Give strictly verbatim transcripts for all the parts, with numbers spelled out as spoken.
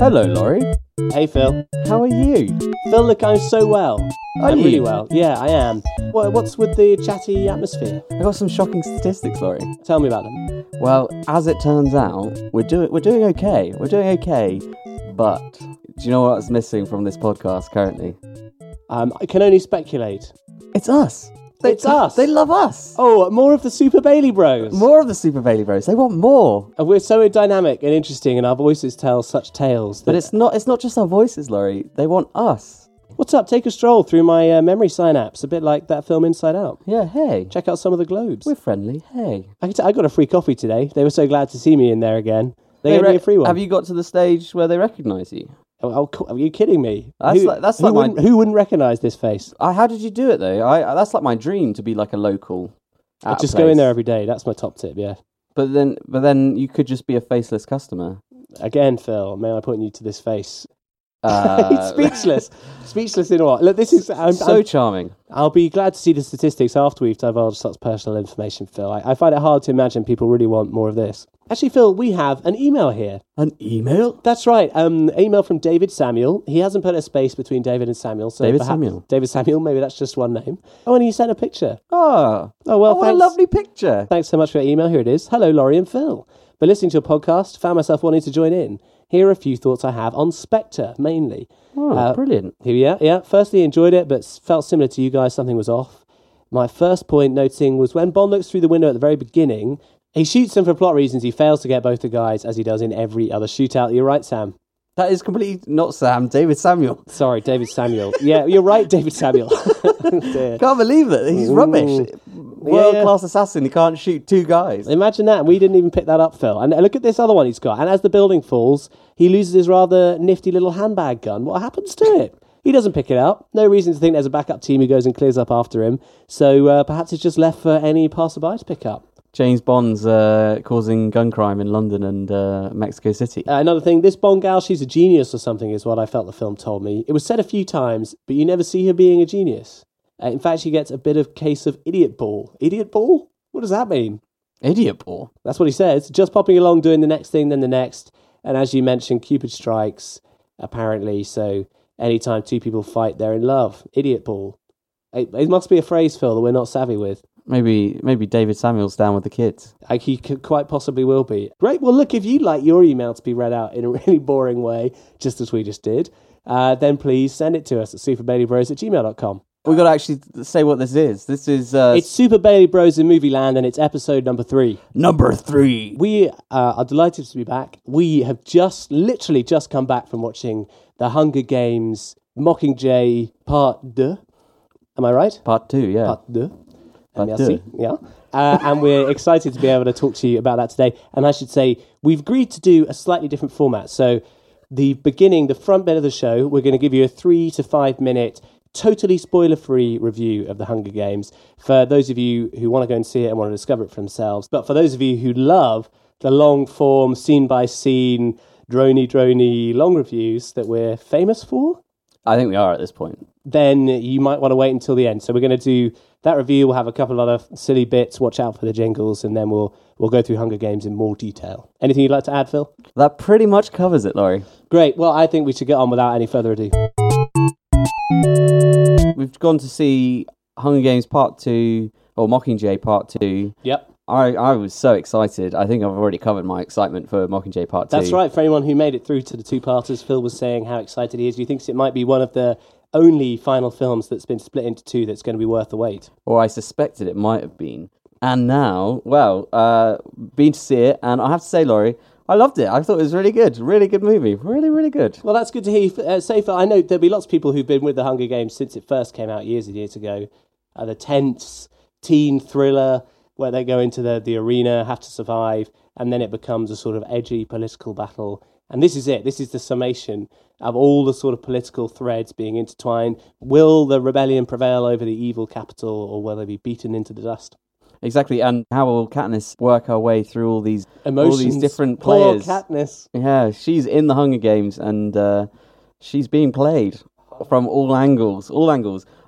Hello, Laurie. Hey, Phil. How are you? Phil, look, I'm so well. Are I'm you? really well. Yeah, I am. What, what's with the chatty atmosphere? I got some shocking statistics, Laurie. Tell me about them. Well, as it turns out, we're doing we're doing okay. We're doing okay, but do you know what's missing from this podcast currently? Um, I can only speculate. It's us. They, It's us. They love us. Oh, more of the Super Bailey Bros. More of the Super Bailey Bros. They want more. And we're so dynamic and interesting, and our voices tell such tales. That... But it's not. It's not just our voices, Laurie. They want us. What's up? Take a stroll through my uh, memory synapse, a bit like that film Inside Out. Yeah. Hey. Check out some of the globes. We're friendly. Hey. I, can t- I got a free coffee today. They were so glad to see me in there again. They They gave re- me a free one. Have you got to the stage where they recognise you? Oh, oh, co- are you kidding me? That's who, like- that's who like my- wouldn't, who wouldn't recognise this face? I, how did you do it though? I that's like my dream to be like a local. I at a just go in place. there every day. That's my top tip. Yeah. But then, but then you could just be a faceless customer. Again, Phil, may I point you to this face? Uh, Speechless. Speechless in what? Look, this is. I'm, so I'm, charming. I'll be glad to see the statistics after we've divulged such personal information, Phil. I, I find it hard to imagine people really want more of this. Actually, Phil, we have an email here. An email? That's right. Um, email from David Samuel. He hasn't put a space between David and Samuel. So David perhaps- Samuel. David Samuel. Maybe that's just one name. Oh, and he sent a picture. Oh, Oh well, oh, what thanks. a lovely picture. Thanks so much for your email. Here it is. Hello, Laurie and Phil. Been listening to a podcast, found myself wanting to join in. Here are a few thoughts I have on Spectre, mainly. Oh, Uh, brilliant. Here we are. Yeah. Firstly, enjoyed it, but s- felt similar to you guys. Something was off. My first point noting was when Bond looks through the window at the very beginning, he shoots them for plot reasons. He fails to get both the guys, as he does in every other shootout. You're right, Sam. That is completely not Sam, David Samuel. Sorry, David Samuel. Yeah, you're right, David Samuel. Dear. Can't believe that. He's Ooh. rubbish. World class assassin. He can't shoot two guys. Imagine that. We didn't even pick that up, Phil. And look at this other one he's got. And as the building falls, he loses his rather nifty little handbag gun. What happens to it? He doesn't pick it up. No reason to think there's a backup team who goes and clears up after him. So uh, perhaps it's just left for any passerby to pick up. James Bond's uh, causing gun crime in London and uh, Mexico City. Uh, another thing, this Bond gal, she's a genius or something is what I felt the film told me. It was said a few times, but you never see her being a genius. Uh, in fact, she gets a bit of case of idiot ball. Idiot ball? What does that mean? Idiot ball. That's what he says. Just popping along, doing the next thing, then the next. And as you mentioned, Cupid strikes, apparently. So anytime two people fight, they're in love. Idiot ball. It, it must be a phrase, Phil, that we're not savvy with. Maybe maybe David Samuel's down with the kids. Like he could quite possibly will be. Great. Well, look, if you'd like your email to be read out in a really boring way, just as we just did, uh, then please send it to us at superbailybros at gmail dot com. We've got to actually say what this is. This is... Uh, It's Super Bailey Bros in Movie Land, and it's episode number three. number three. We uh, are delighted to be back. We have just, literally just come back from watching The Hunger Games Mockingjay Part deux. Am I right? Part two, yeah. Part deux. Part Merci. deux. Yeah. Uh, and we're excited to be able to talk to you about that today. And I should say, we've agreed to do a slightly different format. So the beginning, the front bit of the show, we're going to give you a three to five minute, totally spoiler-free review of The Hunger Games for those of you who want to go and see it and want to discover it for themselves. But for those of you who love the long-form, scene-by-scene, drony-drony long reviews that we're famous for, I think we are at this point. then you might want to wait until the end. So we're going to do that review. We'll have a couple of other silly bits. Watch out for the jingles, and then we'll we'll go through Hunger Games in more detail. Anything you'd like to add, Phil? That pretty much covers it, Laurie. Great. Well, I think we should get on without any further ado. We've gone to see Hunger Games Part two, or Mockingjay Part two. Yep. I, I was so excited. I think I've already covered my excitement for Mockingjay Part two. That's right. For anyone who made it through to the two-parters, Phil was saying how excited he is. He thinks it might be one of the only final films that's been split into two that's going to be worth the wait. Or I suspected it might have been. And now, well, uh, been to see it, and I have to say, Laurie, I loved it. I thought it was really good. Really good movie. Really, really good. Well, that's good to hear. Uh, say, Phil, I know there'll be lots of people who've been with the Hunger Games since it first came out years and years ago. Uh, the tense teen thriller where they go into the, the arena, have to survive, and then it becomes a sort of edgy political battle. And this is it. This is the summation of all the sort of political threads being intertwined. Will the rebellion prevail over the evil capital, or will they be beaten into the dust? Exactly, and how will Katniss work her way through all these Emotions. all these different Poor players? Katniss. Yeah, she's in the Hunger Games, and uh, she's being played from all angles. All angles.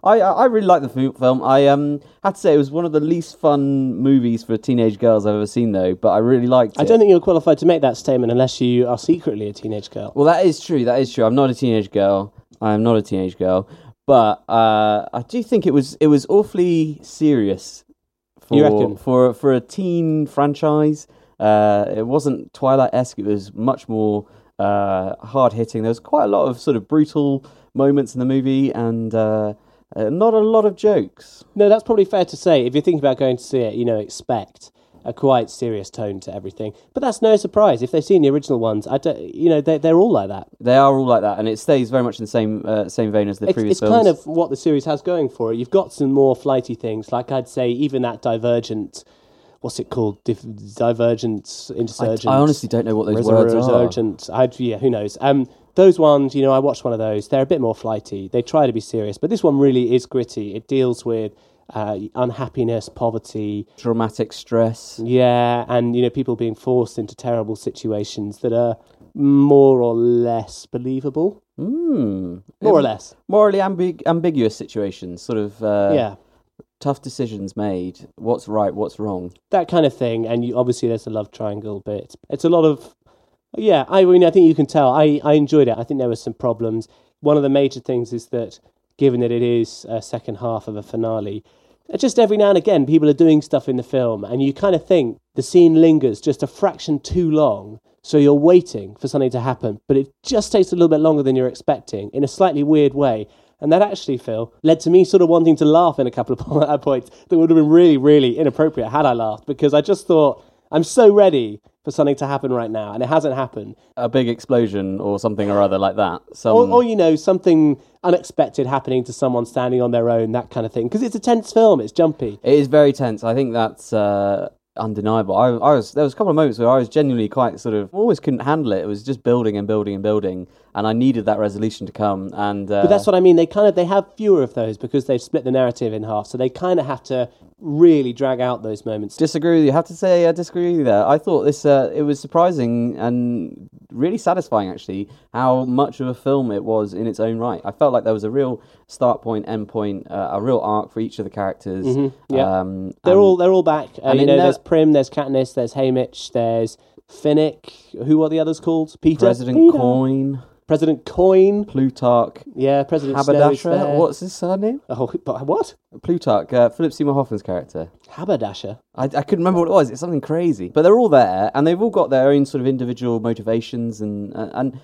I I I really like the fu- film. I um had to say it was one of the least fun movies for teenage girls I've ever seen, though. But I really liked it. I don't think you're qualified to make that statement unless you are secretly a teenage girl. Well, that is true. That is true. I'm not a teenage girl. I'm not a teenage girl. But uh, I do think it was it was awfully serious. For, You reckon? for for a teen franchise? Uh, it wasn't Twilight-esque. It was much more uh, hard hitting. There was quite a lot of sort of brutal moments in the movie, and uh, uh, not a lot of jokes. No, that's probably fair to say. If you're thinking about going to see it, you know, expect a quite serious tone to everything. But that's no surprise. If they've seen the original ones, I don't, you know, they're, they're all like that. They are all like that, and it stays very much in the same uh, same vein as the It's, previous it's films. kind of what the series has going for it. You've got some more flighty things, like I'd say even that Divergent, what's it called? Dif- Divergent, I, Insurgent. I honestly don't know what those Resur- words are. Resurgent. I'd, yeah, who knows? Um, those ones, you know, I watched one of those. They're a bit more flighty. They try to be serious, but this one really is gritty. It deals with uh, unhappiness, poverty, Dramatic stress. yeah, and you know, people being forced into terrible situations that are more or less believable. Mm. More or less, Morally ambig- ambiguous situations, sort of uh, yeah, tough decisions made. What's right, what's wrong. that kind of thing. And you, obviously, there's a love triangle bit. It's a lot of, yeah. I mean, I think you can tell. I I enjoyed it. I think there were some problems. One of the major things is that, given that it is a second half of a finale, just every now and again, people are doing stuff in the film, and you kind of think the scene lingers just a fraction too long, so you're waiting for something to happen, but it just takes a little bit longer than you're expecting in a slightly weird way. And that actually, Phil, led to me sort of wanting to laugh in a couple of points that would have been really, really inappropriate had I laughed, because I just thought, I'm so ready for something to happen right now, and it hasn't happened. A big explosion or something or other like that. Some... Or, or, you know, something unexpected happening to someone standing on their own, that kind of thing. Because it's a tense film, it's jumpy. It is very tense. I think that's uh, undeniable. I, I was there was a couple of moments where I was genuinely quite sort of always couldn't handle it. It was just building and building and building, and I needed that resolution to come. And uh, But that's what I mean. They kind of they have fewer of those because they've split the narrative in half. So they kind of have to really drag out those moments. disagree with you. I have to say I disagree with you there. I thought this uh, it was surprising and really satisfying actually how much of a film it was in its own right. I felt like there was a real start point, end point, uh, a real arc for each of the characters. Mm-hmm. Yeah. Um, They're and- all they're all back. Uh, and you in know, that- there's Prim, there's Katniss, there's Haymitch, there's Finnick. Who are the others called? Peter. President Peter. Coin, President Coin. Plutarch, Yeah, President Snow is there. Haberdasher. What's his surname? Oh, but what? Plutarch, uh, Philip Seymour Hoffman's character. Haberdasher. I, I couldn't remember what it was. It's something crazy. But they're all there, and they've all got their own sort of individual motivations. And and, and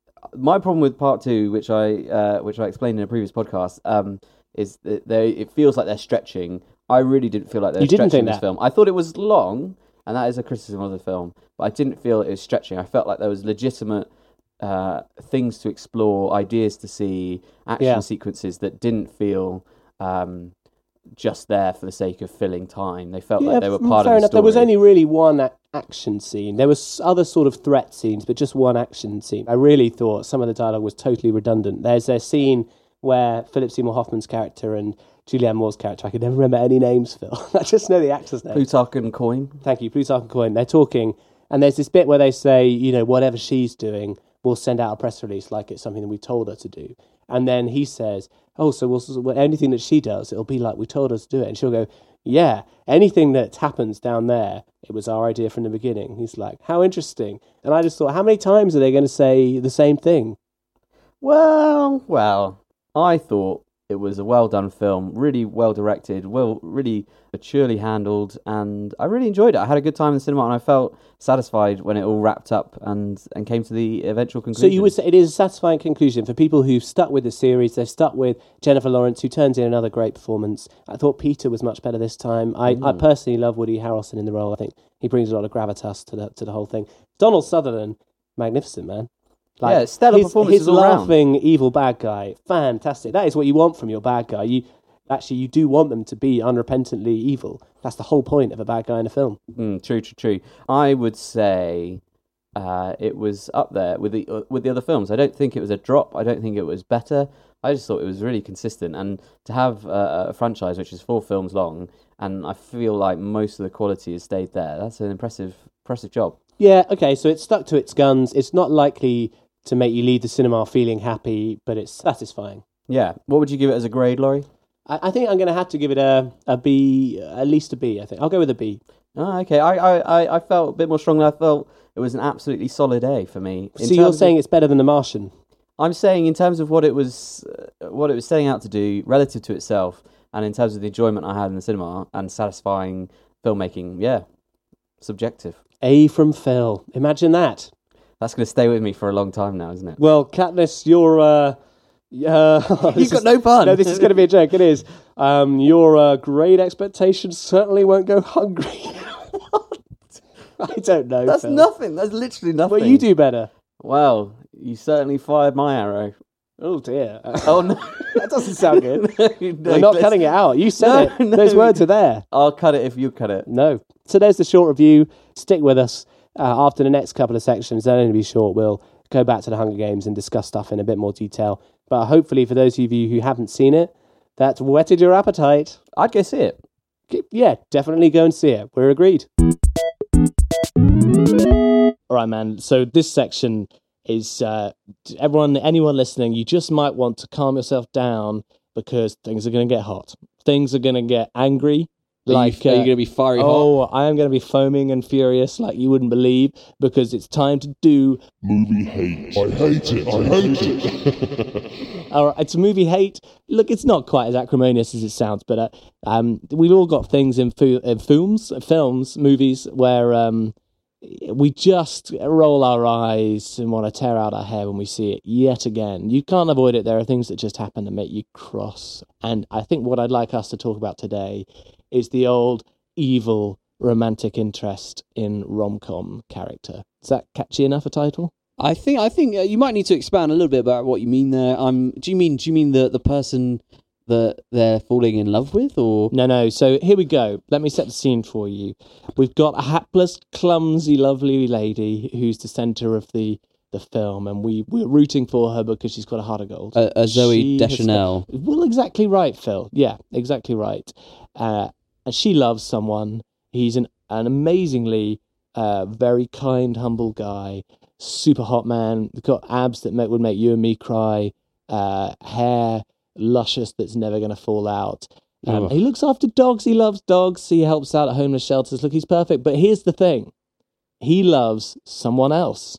my problem with part two, which I uh, which I explained in a previous podcast, um, is that they it feels like they're stretching. I really didn't feel like they were You didn't stretching think this that? film. I thought it was long, and that is a criticism of the film. But I didn't feel it was stretching. I felt like there was legitimate uh, things to explore, ideas to see, action Yeah. sequences that didn't feel um, just there for the sake of filling time. They felt Yeah, like they were f- part fair of the enough. There was story. only really one a- action scene. There was other sort of threat scenes, but just one action scene. I really thought some of the dialogue was totally redundant. There's a scene where Philip Seymour Hoffman's character and Julianne Moore's character, I could never remember any names, Phil. I just know the actors' names. Plutarch and Coin. Thank you, Plutarch and Coin. They're talking, and there's this bit where they say, you know, whatever she's doing, we'll send out a press release like it's something that we told her to do. And then he says, oh, so we'll, so anything that she does, it'll be like we told her to do it. And she'll go, yeah, anything that happens down there, it was our idea from the beginning. He's like, how interesting. And I just thought, how many times are they going to say the same thing? Well, well, I thought it was a well done film, really well directed, well, really maturely handled, and I really enjoyed it. I had a good time in the cinema, and I felt satisfied when it all wrapped up and, and came to the eventual So conclusion. you would say it is a satisfying conclusion for people who've stuck with the series. They've stuck with Jennifer Lawrence, who turns in another great performance. I thought Peter was much better this time. I, I personally love Woody Harrelson in the role. I think he brings a lot of gravitas to the to the whole thing. Donald Sutherland, magnificent man. Yeah, stellar his, performances his all round. laughing evil bad guy, fantastic. That is what you want from your bad guy. You actually you do want them to be unrepentantly evil. That's the whole point of a bad guy in a film. Mm, true, true, true. I would say uh, it was up there with the uh, with the other films. I don't think it was a drop. I don't think it was better. I just thought it was really consistent. And to have uh, a franchise which is four films long, and I feel like most of the quality has stayed there. That's an impressive, impressive job. Yeah, okay, so it's stuck to its guns. It's not likely to make you leave the cinema feeling happy, but it's satisfying. Yeah. What would you give it as a grade, Laurie? I, I think I'm going to have to give it a a B, at least a B. I think I'll go with a B. Oh, okay. I, I, I- I felt a bit more strongly. I felt it was an absolutely solid A for me. In So you're terms saying of, it's better than The Martian? I'm saying in terms of what it was, uh, what it was setting out to do relative to itself, and in terms of the enjoyment I had in the cinema and satisfying filmmaking. Yeah, subjective. A from Phil. Imagine that. That's going to stay with me for a long time now, isn't it? Well, Katniss, you're. Uh, uh, You've got no fun. No, this is going to be a joke. It is. Um, your uh, grade expectations certainly won't go hungry. I don't know. That's Phil. nothing. That's literally nothing. Well, you do better. Well, you certainly fired my arrow. Oh dear. Oh no, That doesn't sound good. no, We're not let's- cutting it out. You said No, it. no. Those words are there. I'll cut it if you cut it. No. So there's the short review. Stick with us. Uh, after the next couple of sections, they'll only be short. We'll go back to the Hunger Games and discuss stuff in a bit more detail. But hopefully, for those of you who haven't seen it, that's whetted your appetite. I'd go see it. Yeah, definitely go and see it. We're agreed. All right, man. So this section is uh, everyone, anyone listening, you just might want to calm yourself down because things are going to get hot. Things are going to get angry. Like, are you, uh, going to be fiery hot? oh, I am going to be foaming and furious like you wouldn't believe because it's time to do. Movie hate. I hate it. I hate it. All right, it's a movie hate. Look, it's not quite as acrimonious as it sounds, but uh, um, we've all got things in, fu- in films, films, movies where um, we just roll our eyes and want to tear out our hair when we see it yet again. You can't avoid it. There are things that just happen to make you cross. And I think what I'd like us to talk about today is the old evil romantic interest in rom-com character. Is that catchy enough a title? I think I think uh, you might need to expand a little bit about what you mean there. Um, do you mean do you mean the the person that they're falling in love with, or No, no. So here we go. Let me set the scene for you. We've got a hapless, clumsy, lovely lady who's the centre of the, the film, and we, we're rooting for her because she's got a heart of gold. a, a Zoe She has Deschanel? got- well, exactly right, Phil. Yeah, exactly right. Uh, and she loves someone. He's an, an amazingly uh, very kind, humble guy. Super hot man. Got abs that make, would make you and me cry. Uh, hair luscious that's never going to fall out. Um, Ugh. he looks after dogs. He loves dogs. He helps out at homeless shelters. Look, he's perfect. But here's the thing. He loves someone else.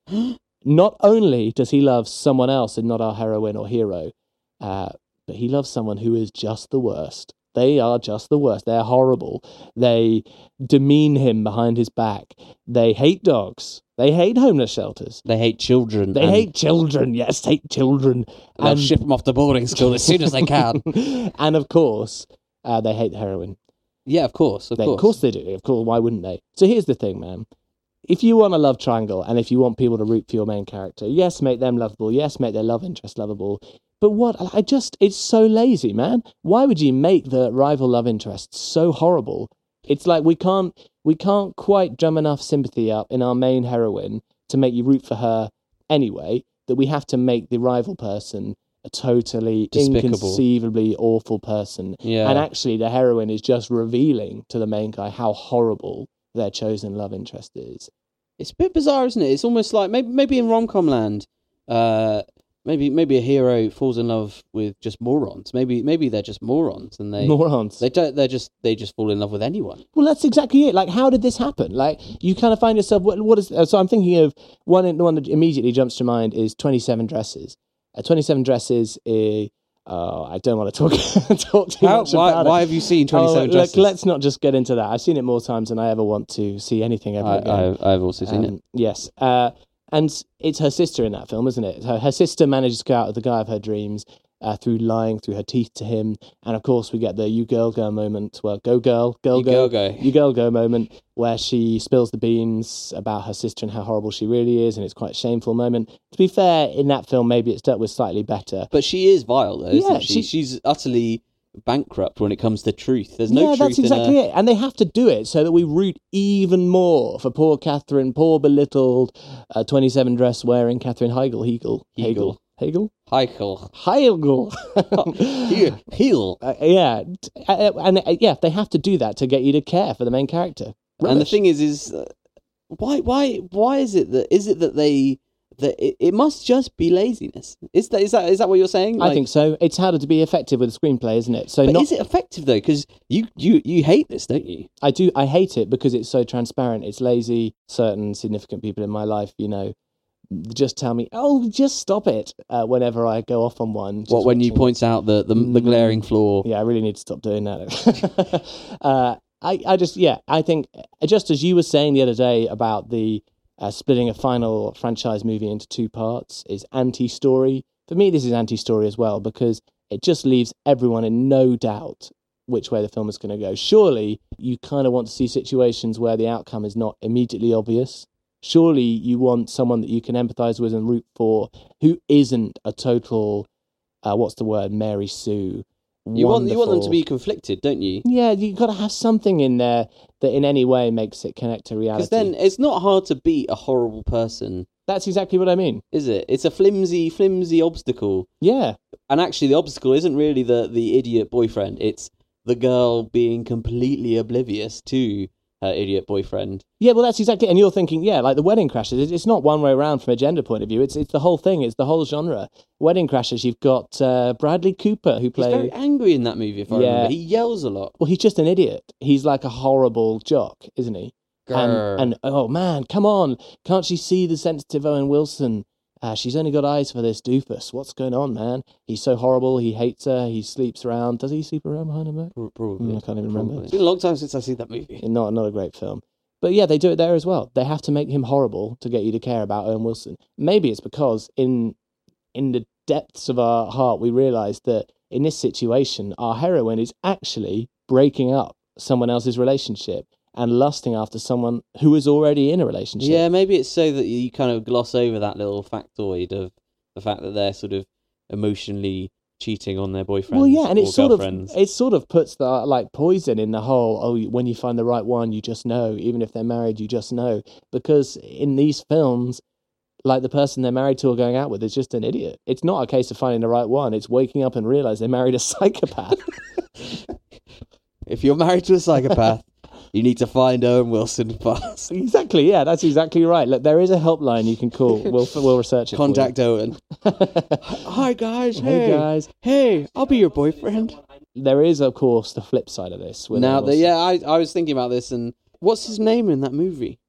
Not only does he love someone else and not our heroine or hero, uh, but he loves someone who is just the worst. They are just the worst. They're horrible. They demean him behind his back. They hate dogs. They hate homeless shelters. They hate children. They and hate children. Yes, hate children. They'll And- ship them off to boarding school as soon as they can. and of course, uh, they hate the heroine. Yeah, of course, of They- course. Of course they do. Of course, why wouldn't they? So here's the thing, man. If you want a love triangle and if you want people to root for your main character, yes, make them lovable. Yes, make their love interest lovable. But what, I just, it's so lazy, man. Why would you make the rival love interest so horrible? It's like we can't, we can't quite drum enough sympathy up in our main heroine to make you root for her anyway, that we have to make the rival person a totally Despicable. inconceivably awful person. Yeah. And actually the heroine is just revealing to the main guy how horrible their chosen love interest is. It's a bit bizarre, isn't it? It's almost like maybe maybe in rom-com land, uh, maybe maybe a hero falls in love with just morons. Maybe maybe they're just morons and they Morons. they don't they're just they just fall in love with anyone. Well, that's exactly it. Like, how did this happen? Like, you kind of find yourself, what, what is, uh, so I'm thinking of one, one that immediately jumps to mind is twenty-seven Dresses. Uh, twenty-seven Dresses, uh, oh, I don't want to talk, talk too How, much why about why it. have you seen Oh, twenty-seven look, dresses? let's not just get into that. I've seen it more times than I ever want to see anything ever I, again. I've, I've also seen it. Um, Yes. Uh, and it's her sister in that film, isn't it? Her, her sister manages to go out with the guy of her dreams uh, through lying through her teeth to him. And of course, we get the you girl go moment. Well, go girl, girl You go. girl go. You girl go moment where she spills the beans about her sister and how horrible she really is. And it's quite a shameful moment. To be fair, in that film, maybe it's dealt with slightly better. But she is vile, though, isn't Yeah, she? she- She's utterly bankrupt when it comes to truth. There's no yeah, truth that's exactly in her. it. And they have to do it so that we root even more for poor Catherine, poor belittled uh, twenty-seven dress wearing Catherine Heigl. Hegel. Hegel. Hegel? Heichel. Heigl. Heel. Heel. Uh, yeah, t- uh, and uh, yeah, they have to do that to get you to care for the main character. And the Rubbish. thing is, is uh, why, why, why is it that is it that they that it, it must just be laziness. Is that is that is that what you're saying? I think so. It's harder to be effective with a screenplay, isn't it? So But not, is it effective though? Because you, you you hate this, don't you? I do. I hate it because it's so transparent. It's lazy. Certain significant people in my life, you know, just tell me, "Oh, just stop it." Uh, whenever I go off on one, just What when you watching- point out the the, the Mm. glaring flaw? Yeah, I really need to stop doing that. uh, I, I just, yeah, I think just as you were saying the other day about the uh, splitting a final franchise movie into two parts is anti-story. For me, this is anti-story as well because it just leaves everyone in no doubt which way the film is going to go. Surely you kind of want to see situations where the outcome is not immediately obvious. Surely you want someone that you can empathize with and root for who isn't a total, uh, what's the word, Mary Sue. You want you want them to wonderful- be conflicted, don't you? Yeah, you've got to have something in there that in any way makes it connect to reality. Because then it's not hard to beat a horrible person, That's exactly what I mean. is it? It's a flimsy, flimsy obstacle. Yeah, And actually, the obstacle isn't really the, the idiot boyfriend. It's the girl being completely oblivious to her idiot boyfriend. yeah. Well, that's exactly. And you're thinking, yeah, like the Wedding Crashers. it- It's not one way around from a gender point of view. It's it's the whole thing. It's the whole genre. Wedding Crashers. You've got uh, Bradley Cooper who He's plays. very angry in that movie, if I Yeah. remember. He yells a lot. Well, he's just an idiot. He's like a horrible jock, isn't he? Grr. And, and oh man, come on! Can't she see the sensitive Owen Wilson? Uh, she's only got eyes for this doofus. What's going on, man? He's so horrible. He hates her. He sleeps around. Does he sleep around behind her back? Pro- Probably. Mm, I can't even remember. Probably. It's been a long time since I've seen that movie. Not not a great film. But yeah, they do it there as well. They have to make him horrible to get you to care about Owen Wilson. Maybe it's because in in the depths of our heart we realise that in this situation our heroine is actually breaking up someone else's relationship and lusting after someone who is already in a relationship. Yeah, maybe it's so that you kind of gloss over that little factoid of the fact that they're sort of emotionally cheating on their boyfriends. Well, yeah, and or it sort of girlfriends. it sort of puts the like poison in the whole. Oh, when you find the right one, you just know. Even if they're married, you just know. Because in these films, like the person they're married to or going out with is just an idiot. It's not a case of finding the right one. It's waking up and realize they married a psychopath. If you're married to a psychopath, you need to find Owen Wilson fast. Exactly. Yeah, that's exactly right. Look, there is a helpline you can call. We'll we'll research it. for you. Contact Owen. Hi guys. Hey Hey, guys. Hey, I'll be your boyfriend. There is, of course, the flip side of this. with Now, Owen the, Wilson. yeah, I I was thinking about this, and what's his name in that movie?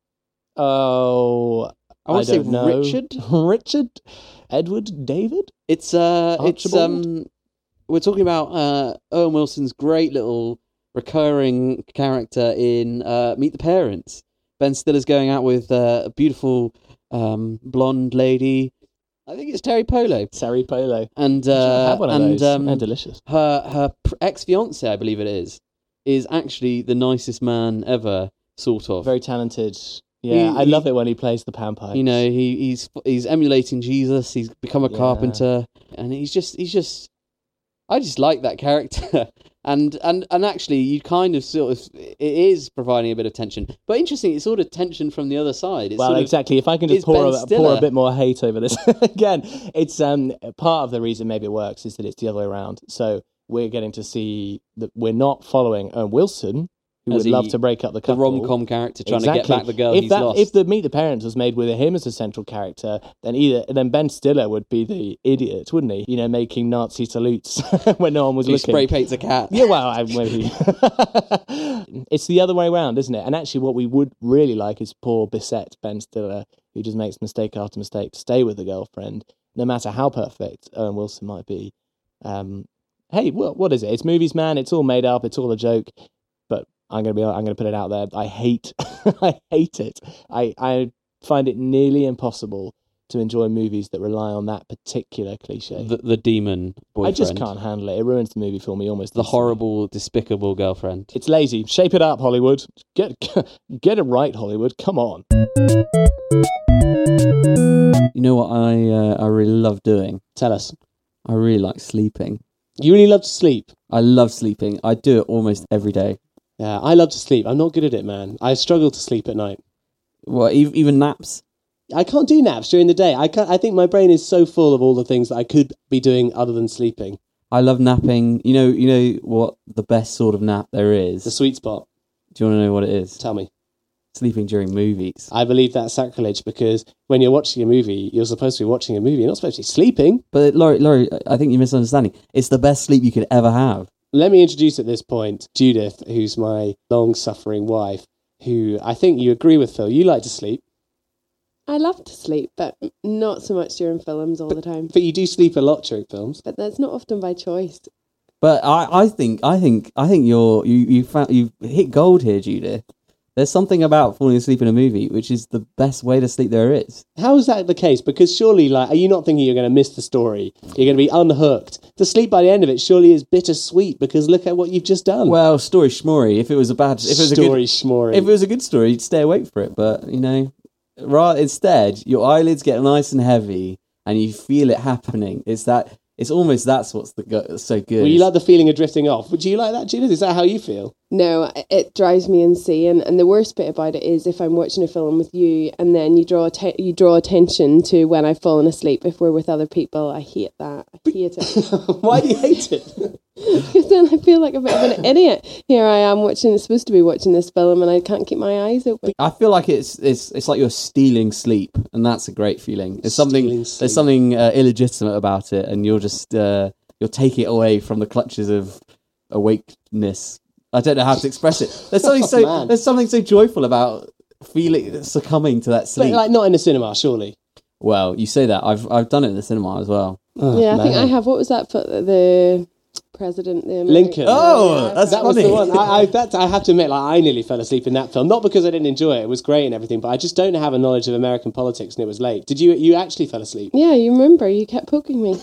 Oh, I want to say don't know. Richard. Richard, Edward, David. It's uh, it's Archibald? um, we're talking about uh Owen Wilson's great little recurring character in uh Meet the Parents. Ben Stiller's going out with uh, a beautiful um blonde lady. I think it's Terry Polo, Sari Polo. and I uh, have one of and those. um, They're delicious. her her ex fiance, I believe it is, is actually the nicest man ever, sort of. Very talented. Yeah, He- I he- love it when he plays the panpipe. You know, he he's he's emulating Jesus. He's become a Yeah. carpenter, and he's just he's just. I just like that character, and and and actually, you kind of sort of it is providing a bit of tension, but interesting. It's sort of tension from the other side. It's well, sort of, exactly. If I can just it's pour Ben a, pour Stiller. a bit more hate over this again, it's um part of the reason maybe it works is that it's the other way around. So we're getting to see that we're not following Owen Wilson, who As would love he- to break up the the couple. rom com character trying Exactly. to get back the girl if he's that, lost. If the Meet the Parents was made with him as a central character, then either then Ben Stiller would be the idiot, wouldn't he? You know, making Nazi salutes when no one was he looking. spray paints a cat. Yeah, well, I, maybe. It's the other way around, isn't it? And actually, what we would really like is poor Bissett, Ben Stiller, who just makes mistake after mistake to stay with the girlfriend, no matter how perfect Owen Wilson might be. Um, hey, what what is it? It's movies, man. It's all made up. It's all a joke. But I'm gonna be. I'm gonna put it out there. I hate. I hate it. I I find it nearly impossible to enjoy movies that rely on that particular cliche. The, the demon boyfriend. I just can't handle it. It ruins the movie for me almost. The instantly. horrible, despicable girlfriend. It's lazy. Shape it up, Hollywood. Get get it right, Hollywood. Come on. You know what I uh, I really love doing? Tell us. I really like sleeping. You really love to sleep. I love sleeping. I do it almost every day. Yeah, I love to sleep. I'm not good at it, man. I struggle to sleep at night. Well, even, even naps. I can't do naps during the day. I can't, I think my brain is so full of all the things that I could be doing other than sleeping. I love napping. You know, you know what the best sort of nap there is. The sweet spot. Do you want to know what it is? Tell me. sleeping during movies. I believe that's sacrilege because when you're watching a movie, you're supposed to be watching a movie. You're not supposed to be sleeping. But Laurie, Laurie, I think you're misunderstanding. It's the best sleep you could ever have. Let me introduce at this point Judith, who's my long-suffering wife, who I think you agree with, Phil. You like to sleep. I love to sleep, but not so much during films all but, the time. But you do sleep a lot during films. But that's not often by choice. But I, I think, I think, I think you're you you found you hit gold here, Judith. There's something about falling asleep in a movie which is the best way to sleep there is. How is that the case? Because surely, like, are you not thinking you're going to miss the story? You're going to be unhooked. To sleep by the end of it surely is bittersweet because look at what you've just done. Well, story schmory. If it was a bad, if it was story a good, schmory. if it was a good story, you'd stay awake for it. But you know, right instead, your eyelids get nice and heavy, and you feel it happening. It's that. It's almost that's what's the go- so good. Well, you like the feeling of drifting off. Would you like that, Judith? Is that how you feel? No, it drives me insane. And the worst bit about it is if I'm watching a film with you and then you draw atten- you draw attention to when I've fallen asleep if we're with other people. I hate that. I hate it. Why do you hate it? Because then I feel like a bit of an idiot. Here I am watching, supposed to be watching this film and I can't keep my eyes open. I feel like it's it's it's like you're stealing sleep, and that's a great feeling. It's something Stealing sleep. there's something uh, illegitimate about it, and you're just uh, you're taking it away from the clutches of awakeness. I don't know how to express it. There's something Oh, so man. there's something so joyful about feeling succumbing to that But sleep. like not in the cinema, surely. Well, you say that I've I've done it in the cinema as well. Oh, yeah, I think man. I have. What was that for the president? The Ameri- Lincoln. Oh, that's That was funny. the one. I, I, that, I have to admit, like, I nearly fell asleep in that film. Not because I didn't enjoy it; it was great and everything. But I just don't have a knowledge of American politics, and it was late. Did you? You actually fell asleep? Yeah, you remember? You kept poking me.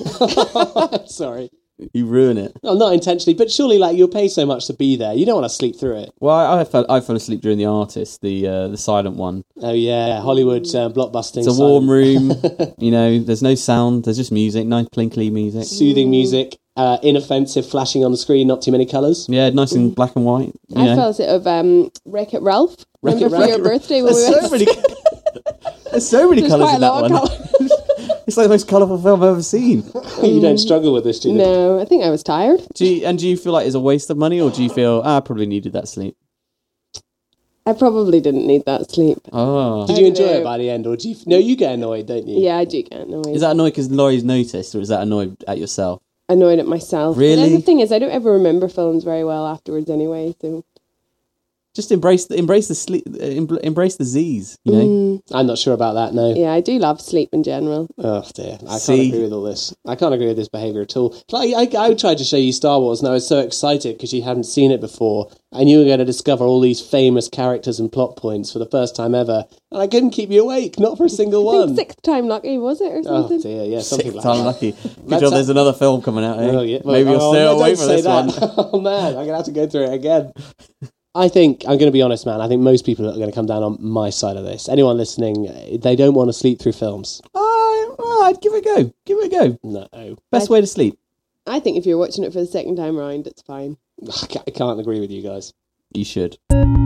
Sorry, You ruin it. no, not intentionally, but surely, like, you'll pay so much to be there. You don't want to sleep through it. Well, I, I fell I fell asleep during The Artist, the uh, the silent one. Oh yeah, Hollywood uh, blockbusting. It's a silent- warm room. You know, there's no sound. There's just music, nice plinkly music. soothing music, uh, inoffensive, flashing on the screen, not too many colours. Yeah, nice in black and white. You I know. fell asleep of um, Wreck-It Ralph. Wreck-It Remember for Ralph. your birthday when There's we so went? many. There's so many There's colours quite in a that lot one. of colours. It's like the most colourful film I've ever seen. You don't struggle with this, do you? No, I think I was tired. Do you, and do you feel like it's a waste of money, or do you feel ah, I probably needed that sleep? I probably didn't need that sleep. Oh, Did you I enjoy know. it by the end, or do you? No, you get annoyed, don't you? Yeah, I do get annoyed. is that annoyed because Laurie's noticed, or is that annoyed at yourself? Annoyed at myself. But Really? then the thing is, I don't ever remember films very well afterwards anyway, so... Just embrace the embrace the sleep, uh, em- embrace the Z's. You know, Mm, I'm not sure about that. No. yeah, I do love sleep in general. Oh dear, I See? can't agree with all this. I can't agree with this behaviour at all. Like, I, I tried to show you Star Wars, and I was so excited because you hadn't seen it before, and you were going to discover all these famous characters and plot points for the first time ever, and I couldn't keep you awake, not for a single I one. think sixth time lucky, was it, or Oh something? dear, yeah, something sixth like time that. lucky. Good That's job. a- There's another film coming out. Eh? Oh, yeah. Well, Maybe you'll oh, stay no, away don't from say this that. one. Oh man, I'm going to have to go through it again. I think, I'm going to be honest, man, I think most people are going to come down on my side of this. Anyone listening, they don't want to sleep through films. Oh, oh, I'd give it a go. Give it a go. No. Best way to sleep. I think if you're watching it for the second time round, it's fine. I can't agree with you guys. You should.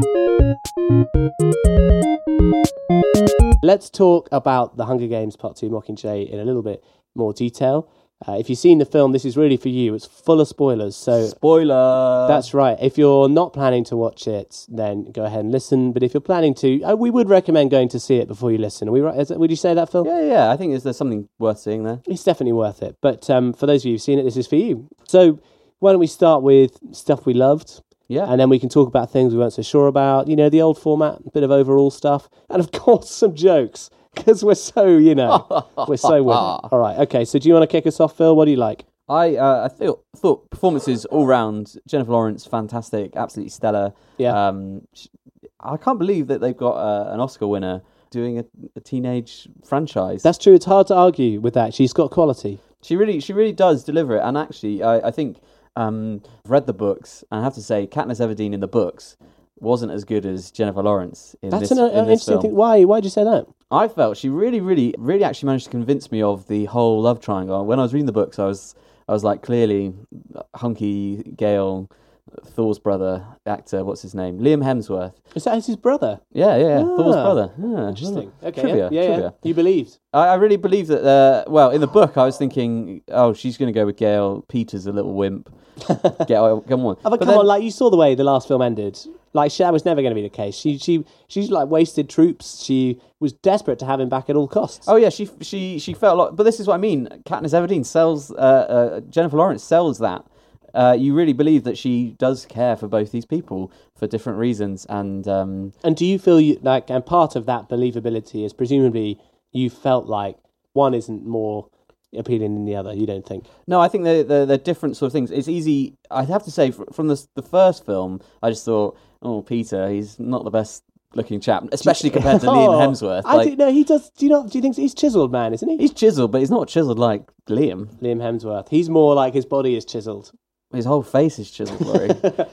Let's talk about The Hunger Games Part two Mockingjay in a little bit more detail. Uh, if you've seen the film, this is really for you. It's full of spoilers, so Spoiler. that's right. If you're not planning to watch it, then go ahead and listen. But if you're planning to, uh, we would recommend going to see it before you listen. Are we right? Is it, would you say that, Phil? Yeah, yeah. I think there's, there's something worth seeing there. It's definitely worth it. But um, for those of you who've seen it, this is for you. So why don't we start with stuff we loved? Yeah. And then we can talk about things we weren't so sure about. You know, the old format, a bit of overall stuff. And of course, some jokes. Because we're so, you know, we're so with it. All right, okay. So do you want to kick us off, Phil? What do you like? I uh, I feel thought performances all round. Jennifer Lawrence, fantastic, absolutely stellar. Yeah. Um, sh- I can't believe that they've got uh, an Oscar winner doing a, a teenage franchise. That's true. It's hard to argue with that. She's got quality. She really, she really does deliver it. And actually, I, I think um, I've read the books, and I have to say, Katniss Everdeen in the books wasn't as good as Jennifer Lawrence in That's this, an uh, in this interesting film. thing. Why? Why did you say that? I felt she really, really, really actually managed to convince me of the whole love triangle. When I was reading the books, I was, I was like, clearly, hunky Gale, Thor's brother, actor, what's his name, Liam Hemsworth. Is that his brother? Yeah, yeah, yeah. Thor's Ah, brother. Yeah, Interesting. Okay. Trivia, yeah, yeah, trivia. yeah. You believed. I, I really believe that. Uh, well, in the book, I was thinking, oh, she's going to go with Gale. Peter's a little wimp. Get, come on. Oh, but, But come then- on, like you saw the way the last film ended. Like that was never going to be the case. She she she's like wasted troops. She was desperate to have him back at all costs. Oh yeah, she she she felt like. But this is what I mean. Katniss Everdeen sells. Uh, uh, Jennifer Lawrence sells that. Uh, you really believe that she does care for both these people for different reasons, and um, and do you feel you, like, and part of that believability is presumably you felt like one isn't more appealing than the other. You don't think? No, I think they're, they're, they're different sort of things. It's easy. I'd have to say from the the first film, I just thought, oh, Peter, he's not the best looking chap, especially compared to oh, Liam Hemsworth. I like, think no, he does. Do you not? Do you think he's chiseled, man? Isn't he? He's chiseled, but he's not chiseled like Liam. Liam Hemsworth. He's more like his body is chiseled. His whole face is chiseled, Laurie.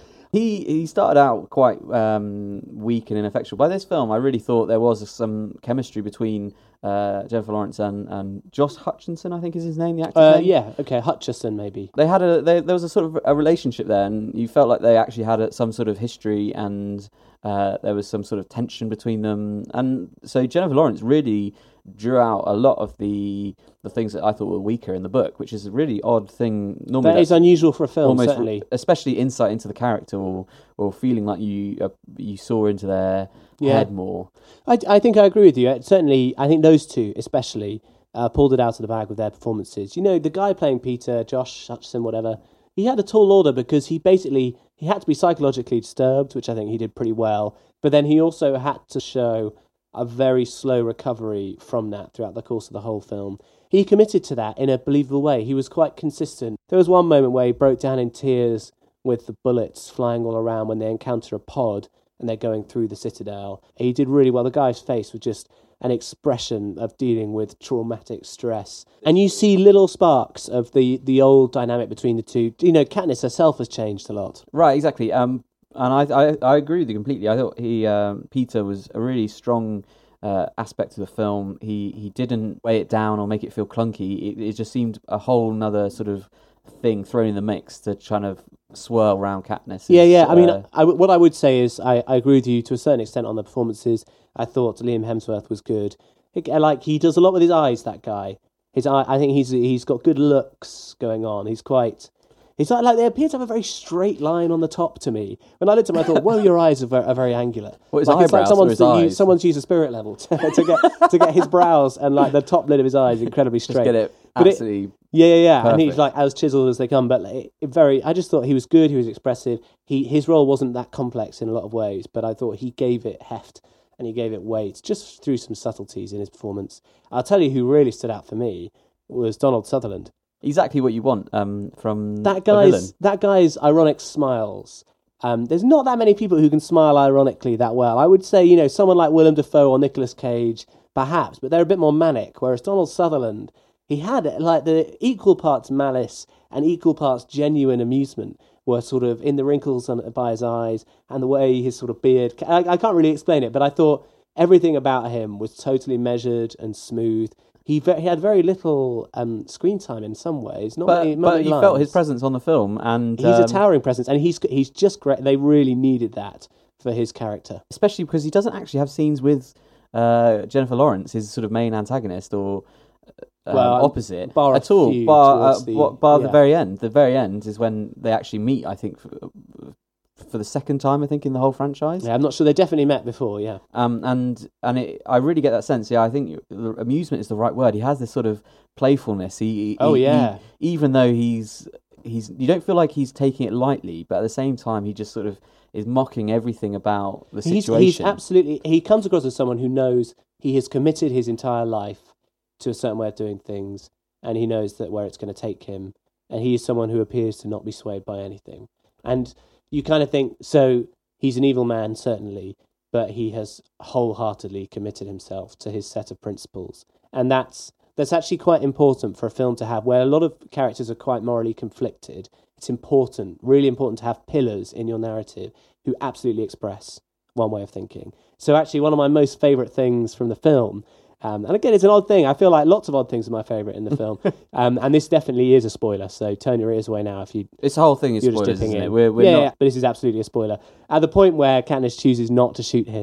he he started out quite um, weak and ineffectual. By this film, I really thought there was some chemistry between uh, Jennifer Lawrence and, and Josh Hutcherson, I think is his name, the actor's Uh, name. yeah, okay, Hutcherson maybe. They had a they, there was a sort of a relationship there, and you felt like they actually had a, some sort of history, and uh, there was some sort of tension between them. And so Jennifer Lawrence really drew out a lot of the the things that I thought were weaker in the book, which is a really odd thing. Normally, That is unusual for a film, almost, certainly. especially insight into the character, or or feeling like you uh, you saw into their Yeah. head more. I, I think I agree with you. It certainly, I think those two especially uh, pulled it out of the bag with their performances. You know, the guy playing Peter, Josh Hutcherson, whatever, he had a tall order because he basically, he had to be psychologically disturbed, which I think he did pretty well, but then he also had to show a very slow recovery from that throughout the course of the whole film. He committed to that in a believable way. He was quite consistent. There was one moment where he broke down in tears with the bullets flying all around when they encounter a pod and they're going through the Citadel. He did really well. The guy's face was just an expression of dealing with traumatic stress. And you see little sparks of the, the old dynamic between the two. You know, Katniss herself has changed a lot. Right, exactly. Um, and I, I, I agree with you completely. I thought he, um, Peter, was a really strong uh, aspect of the film. He he didn't weigh it down or make it feel clunky. It, it just seemed a whole nother sort of thing thrown in the mix to kind of swirl around Katniss. Yeah, yeah. I mean, uh, I, what I would say is I, I agree with you to a certain extent on the performances. I thought Liam Hemsworth was good. It, like, he does a lot with his eyes, that guy. His eye, I think he's he's got good looks going on. He's quite... It's like, like they appear to have a very straight line on the top to me. When I looked at them, I thought, "Whoa, your eyes are very, are very angular." What, his like, it's like eyebrows or someone's, his used, eyes? someone's used a spirit level to, to get to get his brows and like the top lid of his eyes incredibly straight. just get it But it- absolutely. Yeah, yeah, yeah. And he's Perfect. like as chiseled as they come, but like, it very. I just thought he was good. He was expressive. He his role wasn't that complex in a lot of ways, but I thought he gave it heft and he gave it weight just through some subtleties in his performance. I'll tell you who really stood out for me was Donald Sutherland. Exactly what you want um, from That a villain. guy's that guy's ironic smiles. Um, there's not that many people who can smile ironically that well. I would say, you know, someone like Willem Dafoe or Nicolas Cage, perhaps, but they're a bit more manic. Whereas Donald Sutherland, he had like the equal parts malice and equal parts genuine amusement were sort of in the wrinkles on, by his eyes and the way his sort of beard. I, I can't really explain it, but I thought everything about him was totally measured and smooth. He ve- he had very little um, screen time in some ways. Not But, many, not but many you felt lines. his presence on the film, and He's um, a towering presence, and he's he's just great. They really needed that for his character. especially because he doesn't actually have scenes with uh, Jennifer Lawrence, his sort of main antagonist or uh, Well, opposite bar a at all. few Bar, uh, towards the- bar, bar yeah. the very end. The very end is when they actually meet. I think for, for the second time, I think in the whole franchise. Yeah, I'm not sure they definitely met before. Yeah, Um, and and it, I really get that sense. Yeah, I think you- the amusement is the right word. He has this sort of playfulness. He, he Oh, he- yeah. he- even though he's he's, you don't feel like he's taking it lightly, but at the same time, he just sort of is mocking everything about the he's situation. he's absolutely. He comes across as someone who knows he has committed his entire life to a certain way of doing things, and he knows that where it's going to take him. And he is someone who appears to not be swayed by anything. And you kind of think, so he's an evil man, certainly, but he has wholeheartedly committed himself to his set of principles. And that's that's actually quite important for a film to have, where a lot of characters are quite morally conflicted. It's important, really important to have pillars in your narrative who absolutely express one way of thinking. So actually, one of my most favourite things from the film, um, and again, it's an odd thing. I feel like lots of odd things are my favourite in the film. um, and this definitely is a spoiler, so turn your ears away now if you This whole thing is you're just spoilers, dipping isn't in. it? We're, we're yeah, not. yeah, but this is absolutely a spoiler. At the point where Katniss chooses not to shoot him,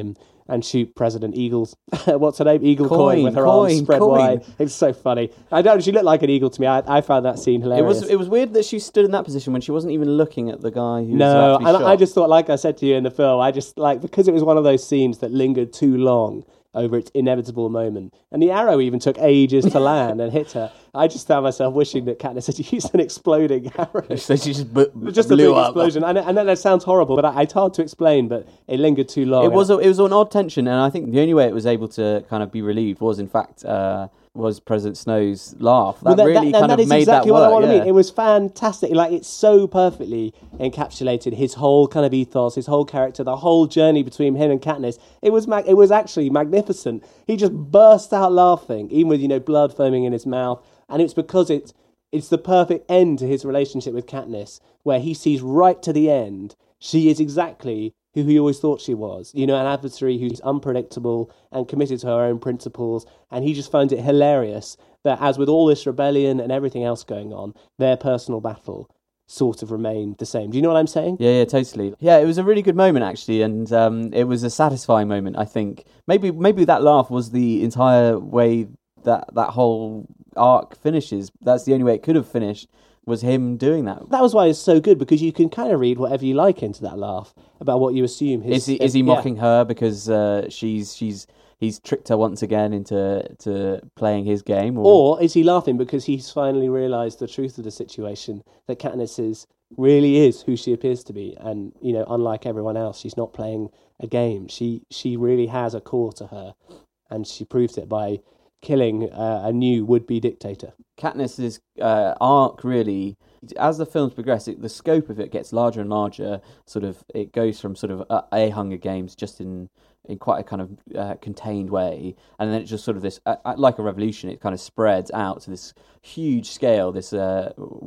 and shoot President Eagles. What's her name? Eagle Coin, Coin, with her Coin, arms spread Coin. wide. It's so funny. I don't. She looked like an eagle to me. I, I found that scene It hilarious. was it was weird that she stood in that position when she wasn't even looking at the guy who was No, about to be and shot. I just thought, like I said to you in the film, I just like because it was one of those scenes that lingered too long over its inevitable moment, and the arrow even took ages to land and hit her. I just found myself wishing that Katniss had used an exploding arrow. So she just bu- Just a blew big up. explosion. I know, I know that sounds horrible, but I, it's hard to explain. But it lingered too long. It was a, it was an odd tension, and I think the only way it was able to kind of be relieved was, in fact, uh, was President Snow's laugh. That, Well, that, really that, kind that of is made exactly that what work. I want to yeah. mean. It was fantastic. Like it's so perfectly encapsulated his whole kind of ethos, his whole character, the whole journey between him and Katniss. It was mag- it was actually magnificent. He just burst out laughing, even with you know blood foaming in his mouth, and it's because it's it's the perfect end to his relationship with Katniss, where he sees right to the end she is exactly who he always thought she was, you know, an adversary who's unpredictable and committed to her own principles, and he just finds it hilarious that as with all this rebellion and everything else going on, their personal battle sort of remained the same. Do you know what I'm saying? Yeah, yeah, totally. Yeah, it was a really good moment actually, and um, it was a satisfying moment. I think maybe maybe that laugh was the entire way that that whole arc finishes. That's the only way it could have finished, was him doing that. That was why it's so good, because you can kind of read whatever you like into that laugh about what you assume his... Is he is he yeah. mocking her because uh, she's she's he's tricked her once again into to playing his game, or, Or is he laughing because he's finally realised the truth of the situation, that Katniss is really is who she appears to be, and you know, unlike everyone else, she's not playing a game. She she really has a core to her, and she proved it by killing uh, a new would-be dictator. Katniss's uh, arc really, as the films progress, it, the scope of it gets larger and larger. Sort of, it goes from sort of a, a Hunger Games just in in quite a kind of uh, contained way, and then it's just sort of this, uh, like a revolution. It kind of spreads out to this huge scale, this uh,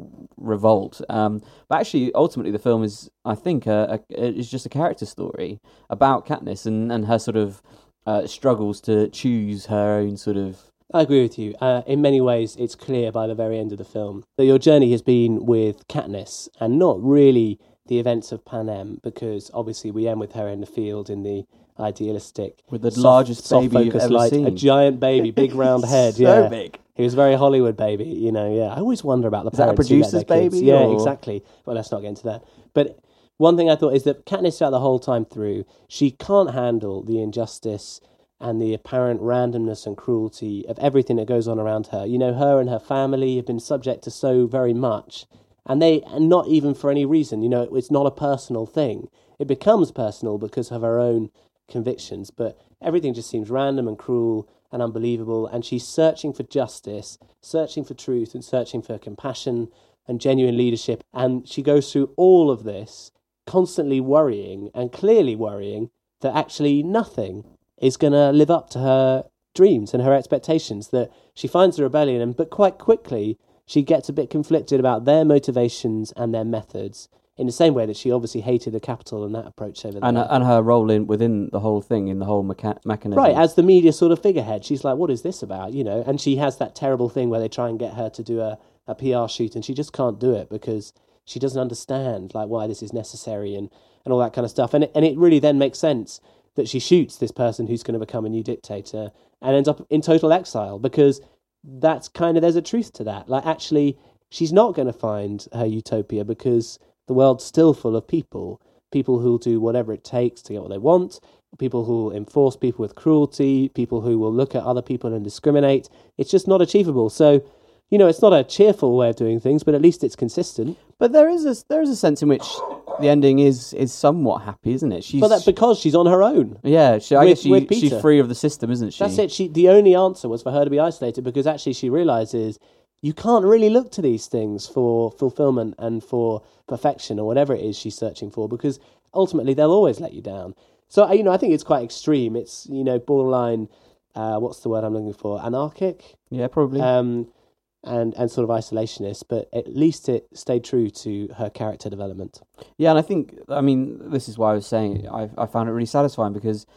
revolt. Um, but actually, ultimately, the film is, I think, a, a, is just a character story about Katniss and and her sort of uh, struggles to choose her own sort of. I agree with you. Uh, in many ways, it's clear by the very end of the film that your journey has been with Katniss and not really the events of Panem, because obviously we end with her in the field in the idealistic... With the soft- largest soft baby you've focus ever light, seen. A giant baby, big round head. So yeah. big. He was very Hollywood baby, you know, yeah. I always wonder about the Is that a parents who let producer's their kids- baby, Yeah, or- exactly. Well, let's not get into that. But one thing I thought is that Katniss, throughout the whole time through, she can't handle the injustice and the apparent randomness and cruelty of everything that goes on around her. You know, her and her family have been subject to so very much, and they, and not even for any reason, you know, it's not a personal thing. It becomes personal because of her own convictions, but everything just seems random and cruel and unbelievable, and she's searching for justice, searching for truth, and searching for compassion and genuine leadership, and she goes through all of this, constantly worrying, and clearly worrying, that actually nothing is going to live up to her dreams and her expectations, that she finds the rebellion, and but quite quickly she gets a bit conflicted about their motivations and their methods, in the same way that she obviously hated the Capitol and that approach over there. And and her role in within the whole thing, in the whole mecha- mechanism. Right, as the media sort of figurehead, she's like, what is this about, you know? And she has that terrible thing where they try and get her to do a, a P R shoot, and she just can't do it because she doesn't understand like why this is necessary and, and all that kind of stuff. And it, and it really then makes sense that she shoots this person who's going to become a new dictator and ends up in total exile, because that's kind of, there's a truth to that. Like, actually, she's not going to find her utopia because the world's still full of people, people who'll do whatever it takes to get what they want, people who will enforce people with cruelty, people who will look at other people and discriminate. It's just not achievable. So, you know, it's not a cheerful way of doing things, but at least it's consistent. But there is a there is a sense in which the ending is is somewhat happy, isn't it? She's But that's because she's on her own. yeah. She, I with- guess she, with she's Peter. free of the system, isn't she? That's it. She, the only answer was for her to be isolated, because actually she realizes you can't really look to these things for fulfillment and for perfection or whatever it is she's searching for, because ultimately they'll always let you down. So, you know, I think it's quite extreme. It's, you know, borderline, uh, what's the word I'm looking for? Anarchic? Yeah, probably. Um, and, and sort of isolationist, but at least it stayed true to her character development. Yeah, and I think, I mean, this is why I was saying I I found it really satisfying, because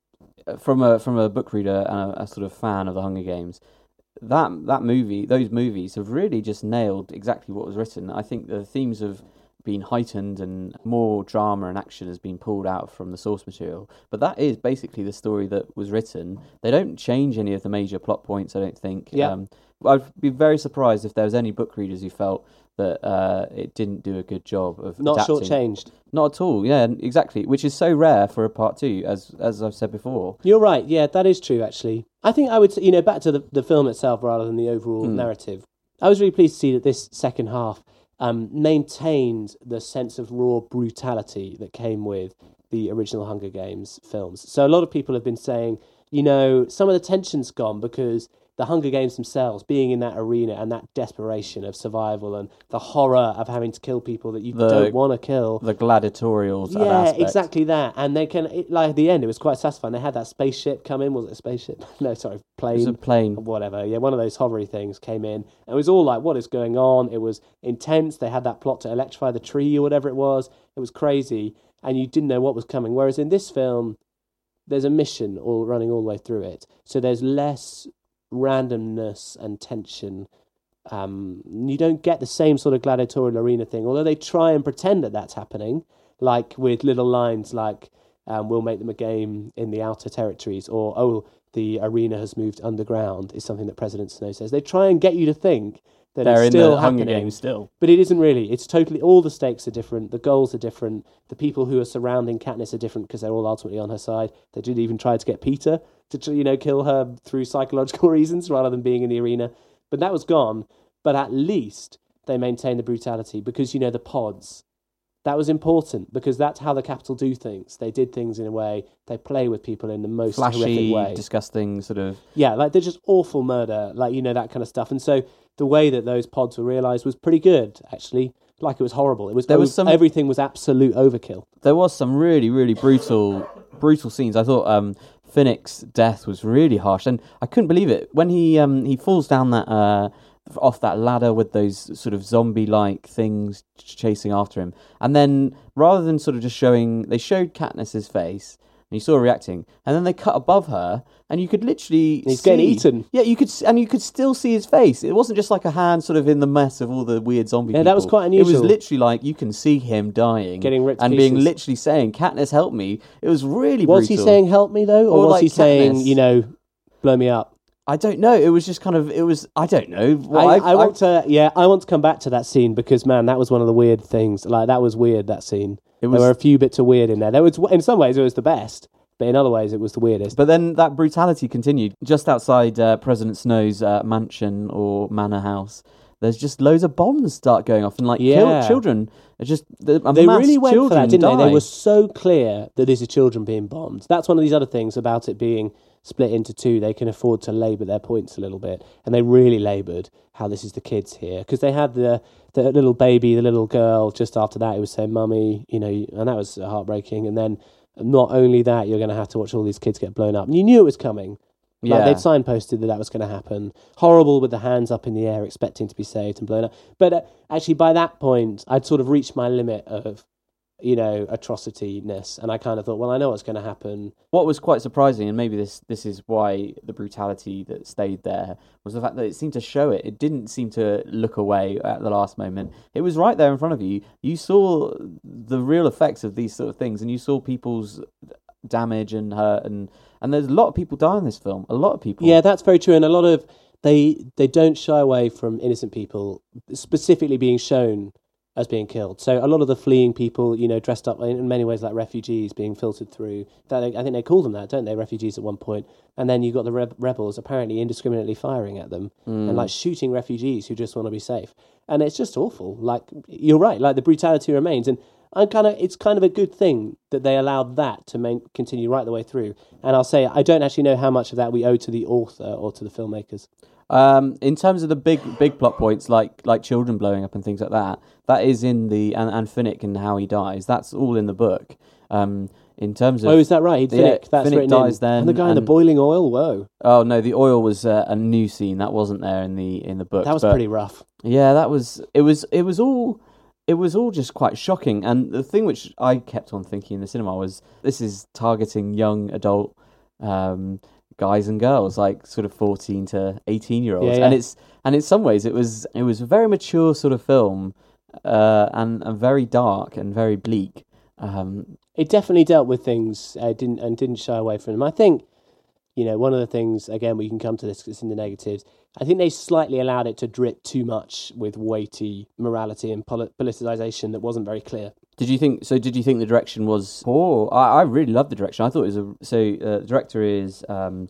from a from a book reader and a, a sort of fan of the Hunger Games, that that movie, those movies have really just nailed exactly what was written. I think the themes of been heightened and more drama and action has been pulled out from the source material. But that is basically the story that was written. They don't change any of the major plot points, I don't think. Yeah. Um, I'd be very surprised if there was any book readers who felt that uh, it didn't do a good job of Not adapting. shortchanged. Not at all, yeah, exactly. Which is so rare for a part two, as as I've said before. You're right. Yeah, that is true, actually. I think I would say, you know, back to the, the film itself rather than the overall Mm. narrative. I was really pleased to see that this second half um, maintained the sense of raw brutality that came with the original Hunger Games films. So a lot of people have been saying, you know, some of the tension's gone because the Hunger Games themselves, being in that arena and that desperation of survival and the horror of having to kill people that you The- don't want to kill. The gladiatorial sort of Yeah, aspect. exactly that. And they can, it, like at the end, it was quite satisfying. They had that spaceship come in. Was it a spaceship? No, sorry, It plane. was a plane. Whatever. Yeah, one of those hovery things came in. And it was all like, what is going on? It was intense. They had that plot to electrify the tree or whatever it was. It was crazy. And you didn't know what was coming. Whereas in this film, there's a mission all running all the way through it. So there's less randomness and tension. Um, you don't get the same sort of gladiatorial arena thing, although they try and pretend that that's happening, like with little lines like, um, we'll make them a game in the outer territories, or, oh, the arena has moved underground, is something that President Snow says. They try and get you to think that They're it's in still the Hunger happening. Games still. But it isn't really. It's totally, all the stakes are different. The goals are different. The people who are surrounding Katniss are different because they're all ultimately on her side. They did even try to get Peter to, tr- you know, kill her through psychological reasons rather than being in the arena. But that was gone. But at least they maintained the brutality because, you know, the pods, that was important because that's how the Capitol do things. They did things in a way, they play with people in the most horrific Flashy, way. disgusting sort of... Yeah, like they're just awful murder, like, you know, that kind of stuff. And so the way that those pods were realised was pretty good, actually. Like, it was horrible. It was, There was ov- some- everything was absolute overkill. There was some really, really brutal, brutal scenes. I thought um, Finnick's death was really harsh, and I couldn't believe it when he um, he falls down that uh, off that ladder with those sort of zombie-like things ch- chasing after him, and then rather than sort of just showing, they showed Katniss's face. And you saw her reacting, and then they cut above her, and you could literally He's see, getting eaten. Yeah, you could, s- and you could still see his face. It wasn't just like a hand sort of in the mess of all the weird zombie. Yeah, people. that was quite It was unusual. literally like you can see him dying, Getting ripped to and being pieces. literally saying, "Katniss, help me." It was really Was brutal. he saying, help me, though? Or, Or was like he saying, Katniss. you know, blow me up? I don't know. It was just kind of. It was. I don't know. I, Well, I, I, want to, yeah, I want to come back to that scene because, man, that was one of the weird things. Like, that was weird, that scene. It was. There were a few bits of weird in there. There was, in some ways, it was the best, but in other ways, it was the weirdest. But then that brutality continued just outside uh, President Snow's uh, mansion or manor house. There's just loads of bombs start going off and like Yeah. kill children. It's just the, a They mass really went for children that, didn't die. they? They were so clear that these are children being bombed. That's one of these other things about it being split into two. They can afford to labour their points a little bit, and they really laboured how this is the kids here because they had the the little baby, the little girl. Just after that, it was saying "mummy," you know, and that was heartbreaking. And then not only that, you're going to have to watch all these kids get blown up, and you knew it was coming. Like Yeah. they'd signposted that that was going to happen. Horrible with the hands up in the air, expecting to be saved and blown up. But uh, actually, by that point, I'd sort of reached my limit of, you know, atrocity-ness. And I kind of thought, well, I know what's going to happen. What was quite surprising, and maybe this this is why the brutality that stayed there, was the fact that it seemed to show it. It didn't seem to look away at the last moment. It was right there in front of you. You saw the real effects of these sort of things, and you saw people's damage and hurt, and and there's a lot of people die in this film. A lot of people. Yeah, that's very true. And a lot of, they they don't shy away from innocent people specifically being shown as being killed. So a lot of the fleeing people, you know, dressed up in many ways like refugees being filtered through. That they, I think they call them that, don't they? Refugees at one point. And then you've got the reb- rebels apparently indiscriminately firing at them Mm. and like shooting refugees who just want to be safe. And it's just awful. Like, you're right, like the brutality remains. And I'm kind of, it's kind of a good thing that they allowed that to main, continue right the way through. And I'll say, I don't actually know how much of that we owe to the author or to the filmmakers. Um, in terms of the big big plot points, like like children blowing up and things like that, that is in the and, and Finnick and how he dies. That's all in the book. Um, in terms of Oh, is that right? Yeah, Finnick, that's Finnick written dies in. then, And the guy in the and- boiling oil, whoa. oh no, the oil was uh, a new scene that wasn't there in the in the book. That was but pretty rough. Yeah, that was it. Was it was all it was all just quite shocking. And the thing which I kept on thinking in the cinema was this is targeting young adult um, guys and girls, like sort of fourteen to eighteen year olds, Yeah, yeah. and it's and in some ways it was it was a very mature sort of film. uh, and, and very dark and very bleak. Um, It definitely dealt with things uh, didn't and didn't shy away from them. I think, you know, one of the things, again, we can come to this because it's in the negatives, I think they slightly allowed it to drip too much with weighty morality and polit- politicization that wasn't very clear. Did you think so? Did you think the direction was poor? I, I really loved the direction. I thought it was a so. Uh, the director is um,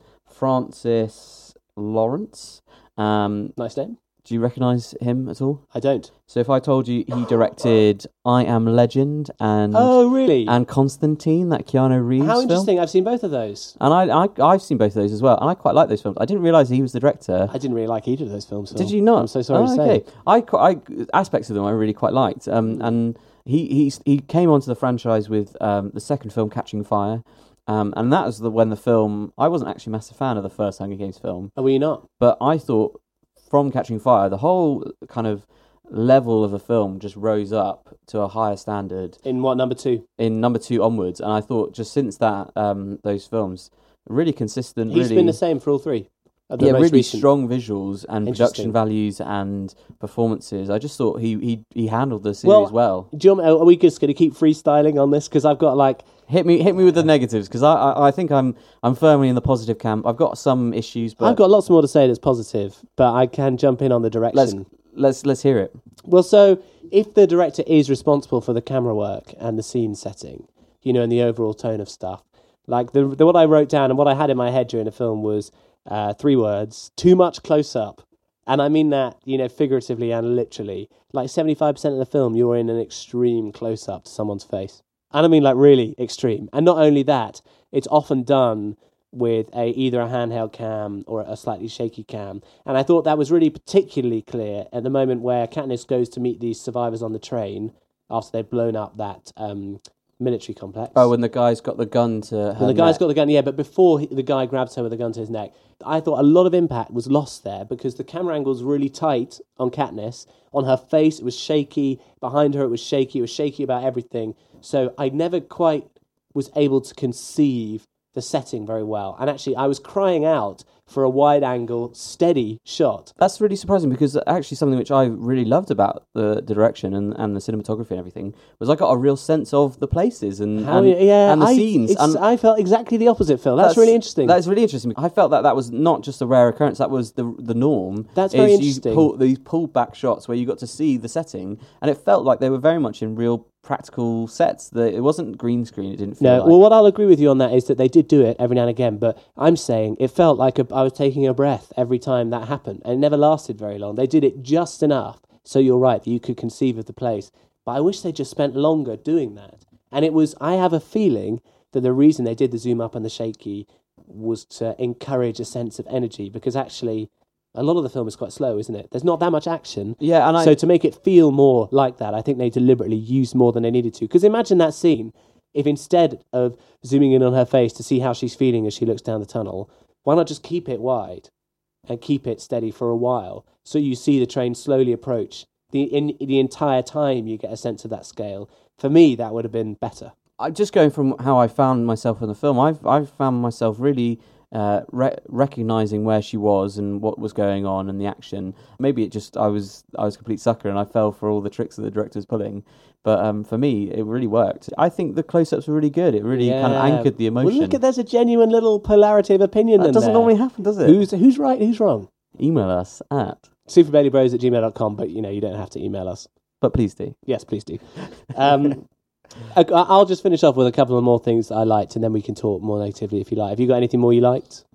Francis Lawrence. Um, Nice name. do you recognise him at all? I don't. So if I told you he directed I Am Legend and Oh, really? and Constantine, that Keanu Reeves How film, interesting. I've seen both of those. and I, I I've seen both of those as well, and I quite like those films. I didn't realise he was the director. I didn't really like either of those films. Phil. Did you not? I'm so sorry Oh, to okay. say. I, qu- I aspects of them I really quite liked. Um, and he he he came onto the franchise with um the second film, Catching Fire, um, and that was the when the film. I wasn't actually a massive fan of the first Hunger Games film, Oh, were you not? but I thought from Catching Fire, the whole kind of level of the film just rose up to a higher standard In what, number two? in number two onwards. And I thought just since that, um, those films really consistent. He's really, been the same for all three. Of the yeah, most really recent. strong visuals and Interesting. production values and performances. I just thought he he, he handled the series well. Do you want, are we just going to keep freestyling on this? Because I've got like, Hit me hit me with the negatives because I, I I think I'm I'm firmly in the positive camp. I've got some issues, but I've got lots more to say that's positive, but I can jump in on the let's direction. let's let's hear it. Well, so if the director is responsible for the camera work and the scene setting, you know, and the overall tone of stuff, like the, the what I wrote down and what I had in my head during the film was uh, three words: too much close up. And I mean that, you know, figuratively and literally. Like seventy-five percent of the film, you're in an extreme close up to someone's face. And I mean like really extreme. And not only that, it's often done with a either a handheld cam or a slightly shaky cam. And I thought that was really particularly clear at the moment where Katniss goes to meet these survivors on the train after they've blown up that um, military complex. Oh, when the guy's got the gun to her Well, the guy's neck. got the gun, yeah, but before he, the guy grabs her with the gun to his neck, I thought a lot of impact was lost there because the camera angle's really tight on Katniss. On her face, it was shaky. Behind her, it was shaky. It was shaky about everything. So I never quite was able to conceive the setting very well. And actually, I was crying out for a wide-angle, steady shot. That's really surprising because actually something which I really loved about the, the direction and, and the cinematography and everything was I got a real sense of the places and, How, and, yeah, and the I, scenes. it's- And I felt exactly the opposite, Phil. That's, really interesting. That is really interesting. I felt that that was not just a rare occurrence. That was the the norm. That's very is interesting. You pull, these pulled back shots where you got to see the setting, and it felt like they were very much in real practical sets. That it wasn't green screen. It didn't feel No, like. well, what I'll agree with you on that is that they did do it every now and again, but I'm saying it felt like a, I was taking a breath every time that happened, and it never lasted very long. They did it just enough, so you're right, that you could conceive of the place. But I wish they just spent longer doing that. And it was, I have a feeling that the reason they did the zoom up and the shaky was to encourage a sense of energy, because actually, a lot of the film is quite slow, isn't it? There's not that much action. yeah, and I So to make it feel more like that, I think they deliberately used more than they needed to. Because imagine that scene, if instead of zooming in on her face to see how she's feeling as she looks down the tunnel, why not just keep it wide and keep it steady for a while so you see the train slowly approach? The in the entire time you get a sense of that scale. For me, that would have been better. I just going from how I found myself in the film. I've I've found myself really. Uh, re- recognizing where she was and what was going on and the action. Maybe it just I was I was a complete sucker and I fell for all the tricks that the director was pulling. But um, for me, it really worked. I think the close-ups were really good. It really kind of Yeah. anchored the Well, emotion. look at, there's a genuine little polarity of opinion that in doesn't there. normally happen, does it? Who's, who's right, who's wrong? Email us at, superbellybros at gmail dot com, but you know, you don't have to email us. but please do. Yes, please do. Um, I- I'll just finish off with a couple of more things that I liked, and then we can talk more negatively if you like. Have you got anything more you liked?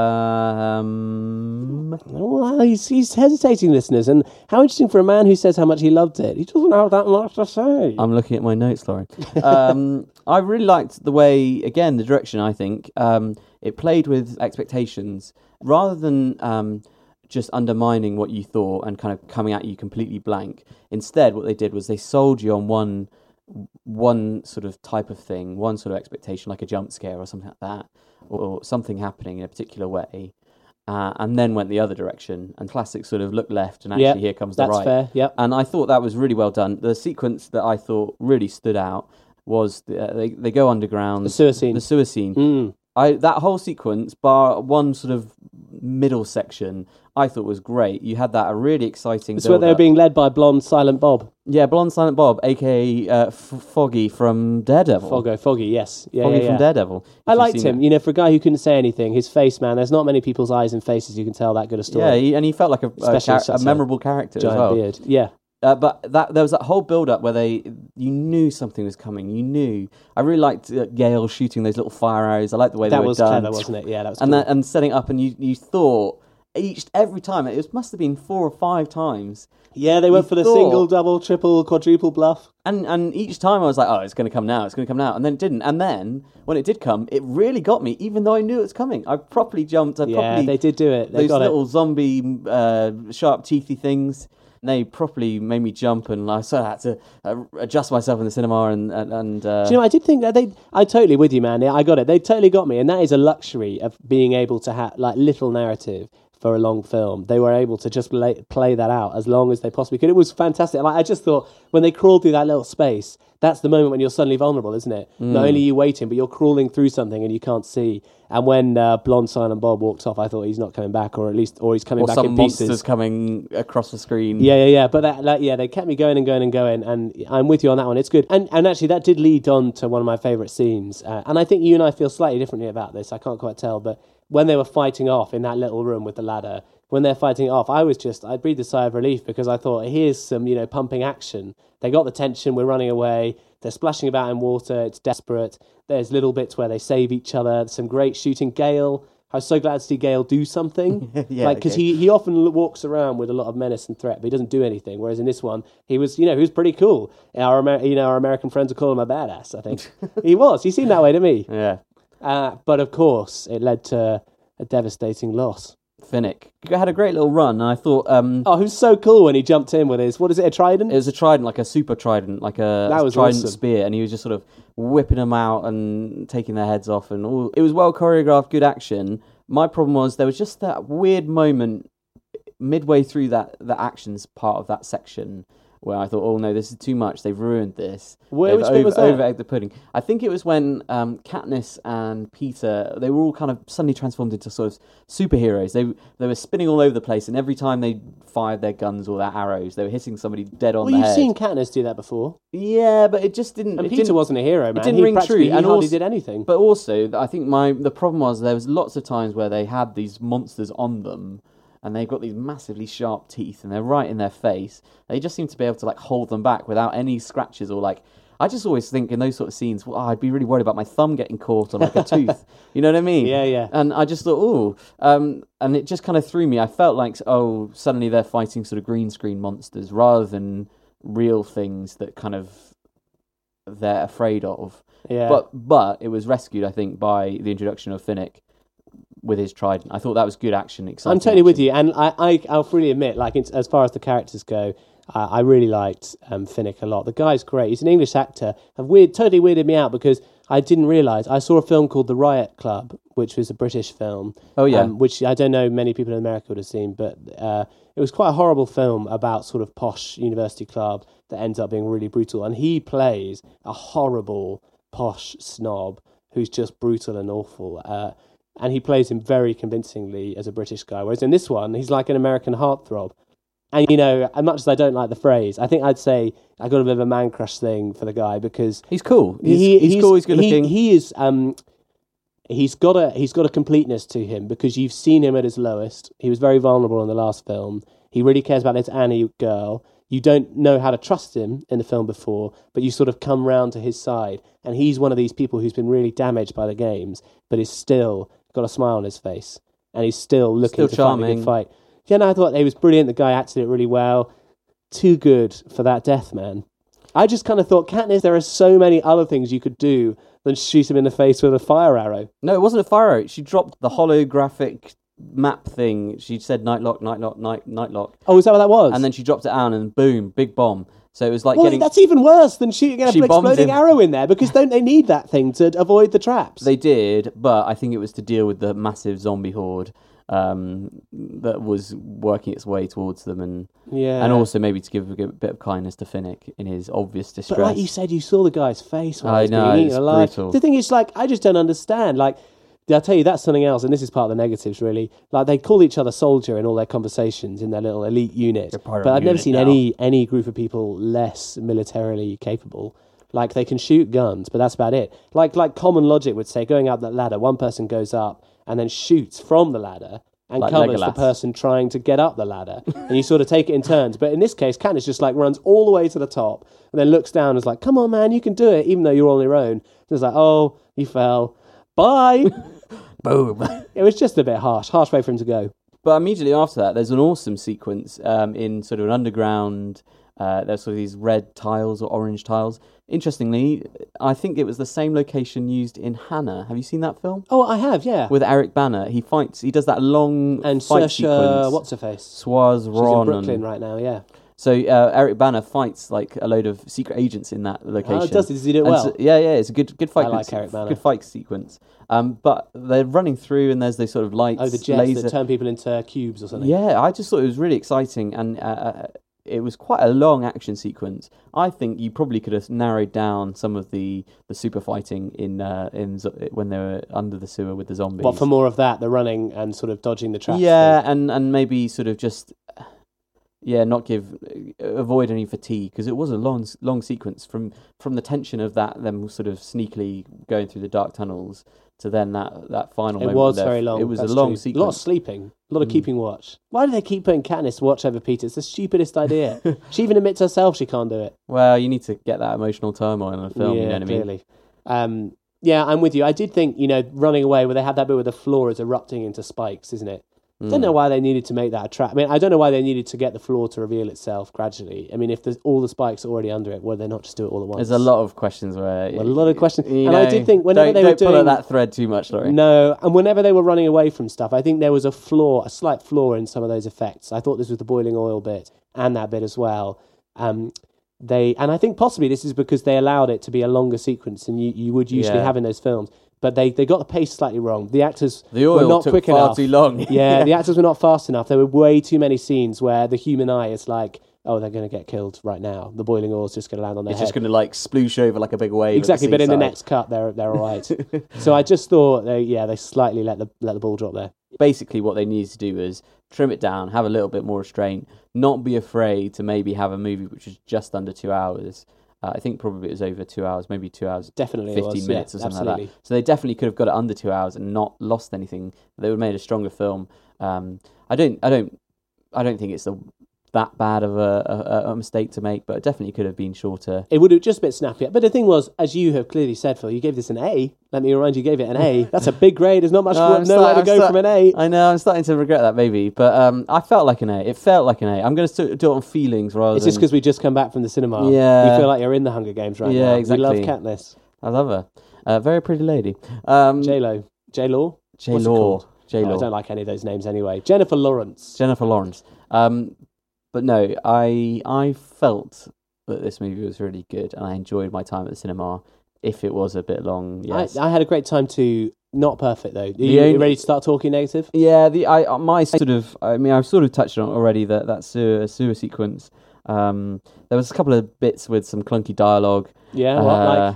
Um, Well, he's, he's hesitating, listeners, and how interesting for a man who says how much he loved it. He doesn't have that much to say. I'm looking at my notes, Laurie. Um, I really liked the way, again, the direction, I think. Um, it played with expectations. Rather than um, just undermining what you thought and kind of coming at you completely blank, instead what they did was they sold you on one one sort of type of thing, one sort of expectation, like a jump scare or something like that, or something happening in a particular way, uh, and then went the other direction. And classic sort of look left and actually Yep, here comes the That's right. fair, yep. And I thought that was really well done. The sequence that I thought really stood out was the, uh, they they go underground. The sewer scene. The sewer scene. Mm. I that whole sequence, bar one sort of middle section I thought was great. You had that a really exciting. It's where they were build-up. being led by blonde Silent Bob. Yeah, Blonde Silent Bob, aka uh, F- Foggy from Daredevil. Foggo, Foggy, yes. Yeah, Foggy yeah, from yeah. Daredevil. if I you've liked seen him. it. You know, for a guy who couldn't say anything, his face, man, there's not many people's eyes and faces you can tell that good a story. Yeah, he, and he felt like a, a, Especially char- such a a memorable character as Giant well. beard. Yeah. Uh, but that there was that whole build-up where they, you knew something was coming. You knew. I really liked uh, Gale shooting those little fire arrows. I liked the way That they were was done. clever, wasn't it? Yeah, that was and cool. that, and setting up, and you you thought each every time it was, must have been four or five times. Yeah, they went you for the thought- single, double, triple, quadruple bluff. And and each time I was like, oh, it's going to come now, it's going to come now, and then it didn't. And then when it did come, it really got me, even though I knew it was coming. I properly jumped. I Yeah, properly they did do it. They those got little it. zombie uh, sharp teethy things. They properly made me jump, and I sort of had to uh, adjust myself in the cinema. And and, and uh, Do you know, I did think that they. I totally with you, man. Yeah, I got it. They totally got me, and that is a luxury of being able to have like little narrative for a long film. They were able to just play, play that out as long as they possibly could. It was fantastic. Like, I just thought when they crawled through that little space, that's the moment when you're suddenly vulnerable, isn't it? Mm. Not only are you waiting, but you're crawling through something and you can't see. And when uh, blonde Silent Bob walked off, I thought he's not coming back, or at least, or he's coming or back some in monsters pieces. coming across the screen. Yeah, yeah, yeah. But that, that, yeah, they kept me going and going and going, and I'm with you on that one. It's good, and and actually that did lead on to one of my favourite scenes. Uh, and I think you and I feel slightly differently about this. I can't quite tell, but when they were fighting off in that little room with the ladder, when they're fighting it off, I was just I breathed a sigh of relief because I thought, here's some you know pumping action. They got the tension. We're running away. They're splashing about in water. It's desperate. There's little bits where they save each other. Some great shooting. Gale. I was so glad to see Gale do something. Yeah, like because okay. he, he often l- walks around with a lot of menace and threat, but he doesn't do anything. Whereas in this one, he was you know he was pretty cool. Our Amer- you know our American friends would call him a badass. I think he was. He seemed that way to me. Yeah. Uh, but of course, it led to a devastating loss. Finnick had a great little run, and I thought um, Oh, he was so cool when he jumped in with his what is it, a trident? it was a trident, like a super trident, like a That was trident awesome. spear, and he was just sort of whipping them out and taking their heads off, and all. It was well choreographed, good action. My problem was there was just that weird moment midway through that the actions part of that section where I thought, oh no, this is too much. They've ruined this. Where- They've which bit was that? over-egged the pudding. I think it was when um, Katniss and Peter, they were all kind of suddenly transformed into sort of superheroes. They they were spinning all over the place, and every time they fired their guns or their arrows, they were hitting somebody dead on Well, the you've head. seen Katniss do that before, Yeah, but it just didn't. and it Peter didn't, wasn't a hero, man. didn't he ring practically- true, He and hardly also- did anything. But also, I think my the problem was there was lots of times where they had these monsters on them, and they've got these massively sharp teeth, and they're right in their face. They just seem to be able to like hold them back without any scratches or like. I just always think in those sort of scenes, well, I'd be really worried about my thumb getting caught on like a tooth. You know what I mean? Yeah, yeah. And I just thought, oh, um, and it just kind of threw me. I felt like, oh, suddenly they're fighting sort of green screen monsters rather than real things that kind of they're afraid of. Yeah. But but it was rescued, I think, by the introduction of Finnick with his trident. I thought that was good action, exciting. I'm totally with action. you, and I, I, I'll freely admit, like in, as far as the characters go, uh, I really liked um, Finnick a lot. The guy's great. He's an English actor. Have weird, totally weirded me out because I didn't realise I saw a film called The Riot Club, which was a British film. Oh, yeah. um, which I don't know many people in America would have seen, but uh, it was quite a horrible film about sort of posh university club that ends up being really brutal, and he plays a horrible posh snob who's just brutal and awful. Uh, and he plays him very convincingly as a British guy. Whereas in this one, he's like an American heartthrob. And, you know, as much as I don't like the phrase, I think I'd say I got a bit of a man crush thing for the guy because He's cool. He's, he, he's, cool. He's good he- looking. He is. Um, he's got a he's got a completeness to him because you've seen him at his lowest. He was very vulnerable in the last film. He really cares about this Annie girl. You don't know how to trust him in the film before, but you sort of come round to his side. And he's one of these people who's been really damaged by the games, but is still got a smile on his face. And he's still looking Still to fight a charming. good fight. Yeah, no, I thought he was brilliant. The guy acted it really well. Too good for that death, man. I just kind of thought, Katniss, there are so many other things you could do than shoot him in the face with a fire arrow. No, it wasn't a fire arrow. She dropped the holographic map thing. She said nightlock, nightlock, night, nightlock. Oh, is that what that was? And then she dropped it down and boom, big bomb. So it was like well, getting... that's even worse than shooting an She bombed exploding him. arrow in there because don't they need that thing to avoid the traps? They did, but I think it was to deal with the massive zombie horde um, that was working its way towards them, and yeah. and also maybe to give a bit of kindness to Finnick in his obvious distress. But like you said, you saw the guy's face while I he was know, being eaten it's alive. brutal. The thing is, like, I just don't understand. Like, I'll tell you, that's something else, and this is part of the negatives, really. Like, they call each other soldier in all their conversations in their little elite unit. But I've never seen now. any any group of people less militarily capable. Like, they can shoot guns, but that's about it. Like, like common logic would say, going up that ladder, one person goes up and then shoots from the ladder and like covers Legolas. the person trying to get up the ladder. And you sort of take it in turns. But in this case, Katniss just, like, runs all the way to the top and then looks down and is like, come on, man, you can do it, even though you're on your own. So it's like, oh, you fell. Bye. Boom. It was just a bit harsh. Harsh way for him to go. But immediately after that, there's an awesome sequence um, in sort of an underground... Uh, there's sort of these red tiles or orange tiles. Interestingly, I think it was the same location used in Hannah. Have you seen that film? Oh, I have, yeah. With Eric Bana. He fights, he does that long and fight Saoirse, sequence. what's her face? Swaz She's Ron. in Brooklyn right now, yeah. So uh, Eric Bana fights like a load of secret agents in that location. Oh, does he? Does he do it And well? So, yeah, yeah, it's a good good fight. I like se- Eric Bana. Good fight sequence. Um, but they're running through and there's those sort of lights. Oh, the jets laser. that turn people into cubes or something. Yeah, I just thought it was really exciting and uh, it was quite a long action sequence. I think you probably could have narrowed down some of the, the super fighting in uh, in zo- when they were under the sewer with the zombies. But for more of that, the running and sort of dodging the traps. Yeah, thing. and, and maybe sort of just yeah, not give avoid any fatigue because it was a long long sequence from from the tension of that them sort of sneakily going through the dark tunnels to then that, that final it moment. was there. very long. It was That's a long true. sequence. A lot of sleeping, a lot of Mm. keeping watch. Why do they keep putting Katniss watch over Peter? It's the stupidest idea. She even admits herself she can't do it. Well, you need to get that emotional turmoil in a film, yeah, you know what I mean? clearly. Um, yeah, I'm with you. I did think, you know, running away where they had that bit where the floor is erupting into spikes, isn't it? I don't know why they needed to make that a trap. I mean, I don't know why they needed to get the floor to reveal itself gradually. I mean, if there's all the spikes are already under it, why they not just do it all at once? There's a lot of questions where... Well, a lot of questions. You and know, I did think whenever don't, they don't were doing... pull at that thread too much, Laurie. No, and whenever they were running away from stuff, I think there was a flaw, a slight flaw in some of those effects. I thought this was the boiling oil bit and that bit as well. Um, they And I think possibly this is because they allowed it to be a longer sequence than you, you would usually Yeah. have in those films. But they, they got the pace slightly wrong. The actors The oil were not took quick far enough. too long. Yeah, the actors were not fast enough. There were way too many scenes where the human eye is like, oh, they're going to get killed right now. The boiling oil's just going to land on their It's head. just going to like sploosh over like a big wave. Exactly, at the but in the seaside. next cut, they're they're all right. So I just thought, they, yeah, they slightly let the let the ball drop there. Basically, what they needed to do is trim it down, have a little bit more restraint, not be afraid to maybe have a movie which is just under two hours. Uh, I think probably it was over two hours, maybe two hours, Definitely, fifteen it was. minutes Yeah, or something absolutely. like that. So they definitely could have got it under two hours and not lost anything. They would have made a stronger film. Um, I don't, I don't, I don't think it's a, that bad of a, a, a mistake to make, but it definitely could have been shorter. It would have just been snappier. But the thing was, as you have clearly said, Phil, you gave this an A. Let me remind you, you gave it an A. That's a big grade. There's not much No, no, I'm nowhere start- to I'm go start- from an A. I know I'm starting to regret that maybe, but um, I felt like an A. It felt like an A. I'm going to do it on feelings rather It's than. just because we just come back from the cinema. Yeah. You feel like you're in the Hunger Games right Yeah, now. exactly. We love Katniss. I love her. Uh, very pretty lady. Um, J-Lo. J-Law? J What's it Law. called? J Oh, I Law. don't like any of those names anyway. Jennifer Lawrence. Jennifer Lawrence. Um, but no, I I felt that this movie was really good, and I enjoyed my time at the cinema. If it was a bit long, yes. I, I had a great time too. Not perfect though. Are The you, only- you ready to start talking negative? Yeah, the I uh, my sort of I mean I've sort of touched on it already that that sewer sewer sequence. Um, there was a couple of bits with some clunky dialogue. Yeah, what, Uh, like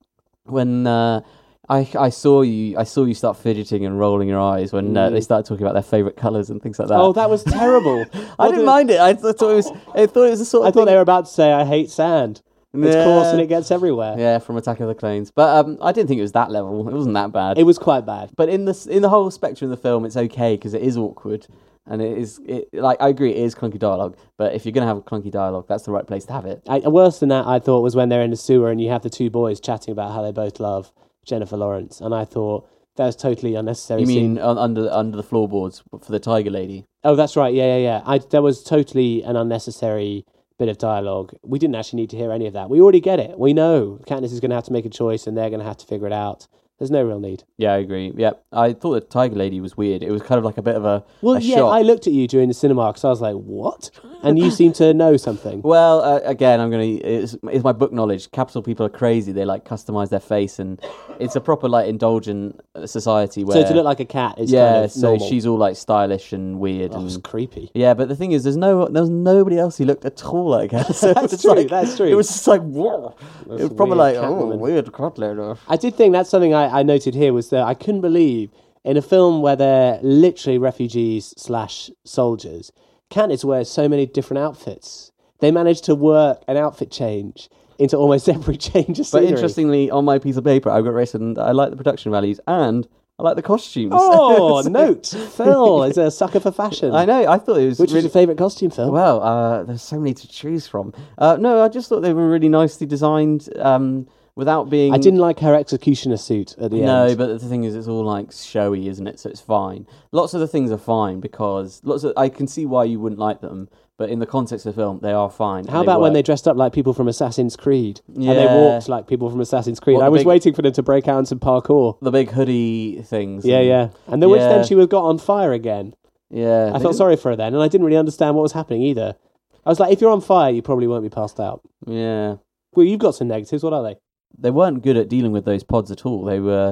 when uh, I I saw you I saw you start fidgeting and rolling your eyes when uh, Mm. they started talking about their favourite colours and things like that. oh, that was terrible. I What didn't did- mind it. I th- thought it was I thought it was a sort of I thought thing- they were about to say, "I hate sand." It's Yeah. coarse and it gets everywhere. Yeah, from Attack of the Clones. But um, I didn't think it was that level. It wasn't that bad. It was quite bad. But in the s- in the whole spectrum of the film, it's okay because it is awkward and it is it like I agree it is clunky dialogue. But if you're gonna have a clunky dialogue, that's the right place to have it. I, worse than that, I thought was when they're in the sewer and you have the two boys chatting about how they both love Jennifer Lawrence, and I thought that was totally unnecessary. You mean scene. on, under under the floorboards for the Tiger Lady? Oh, that's right. Yeah, yeah, yeah. I, that was totally an unnecessary bit of dialogue. We didn't actually need to hear any of that. We already get it. We know Katniss is going to have to make a choice, and they're going to have to figure it out. There's no real need. Yeah, I agree. Yeah, I thought the Tiger Lady was weird. It was kind of like a bit of a Well, a yeah, shock. I looked at you during the cinema because I was like, "What?" and you seem to know something. Well, uh, again, I'm gonna. It's, it's my book knowledge. Capital people are crazy. They like customize their face, and it's a proper like indulgent society where. So to look like a cat is yeah, kind of so normal. she's all like stylish and weird, Oh, and it's creepy. yeah. But the thing is, there's no, there was nobody else who looked at all like her. So That's it's true, Like, that's true. It was just like whoa. That's It was probably weird like oh, Catwoman. weird cat lady. I did think that's something I, I noted here was that I couldn't believe in a film where they're literally refugees slash soldiers, Katniss wears so many different outfits. They managed to work an outfit change into almost every change of But scenery. interestingly, on my piece of paper, I've got written I like the production values and I like the costumes. Oh, So- note. Phil is a sucker for fashion. I know. I thought it was Which really is your favourite costume, Phil? well. Uh, there's so many to choose from. Uh, no, I just thought they were really nicely designed. Um, without being, I didn't like her executioner suit at the No, end. but the thing is, it's all like showy, isn't it? So it's fine. Lots of the things are fine because lots of I can see why you wouldn't like them, but in the context of the film, they are fine. How and about when they work. dressed up like people from Assassin's Creed? And they Yeah. walked like people from Assassin's Creed. What, I the was big- waiting for them to break out into parkour. the big hoodie things? Yeah, and- yeah. And then which Yeah. then she was got on fire again. yeah. I They felt didn't- sorry for her then, and I didn't really understand what was happening either. I was like, if you're on fire, you probably won't be passed out. Yeah. Well, you've got some negatives. What are they? They weren't good at dealing with those pods at all. They were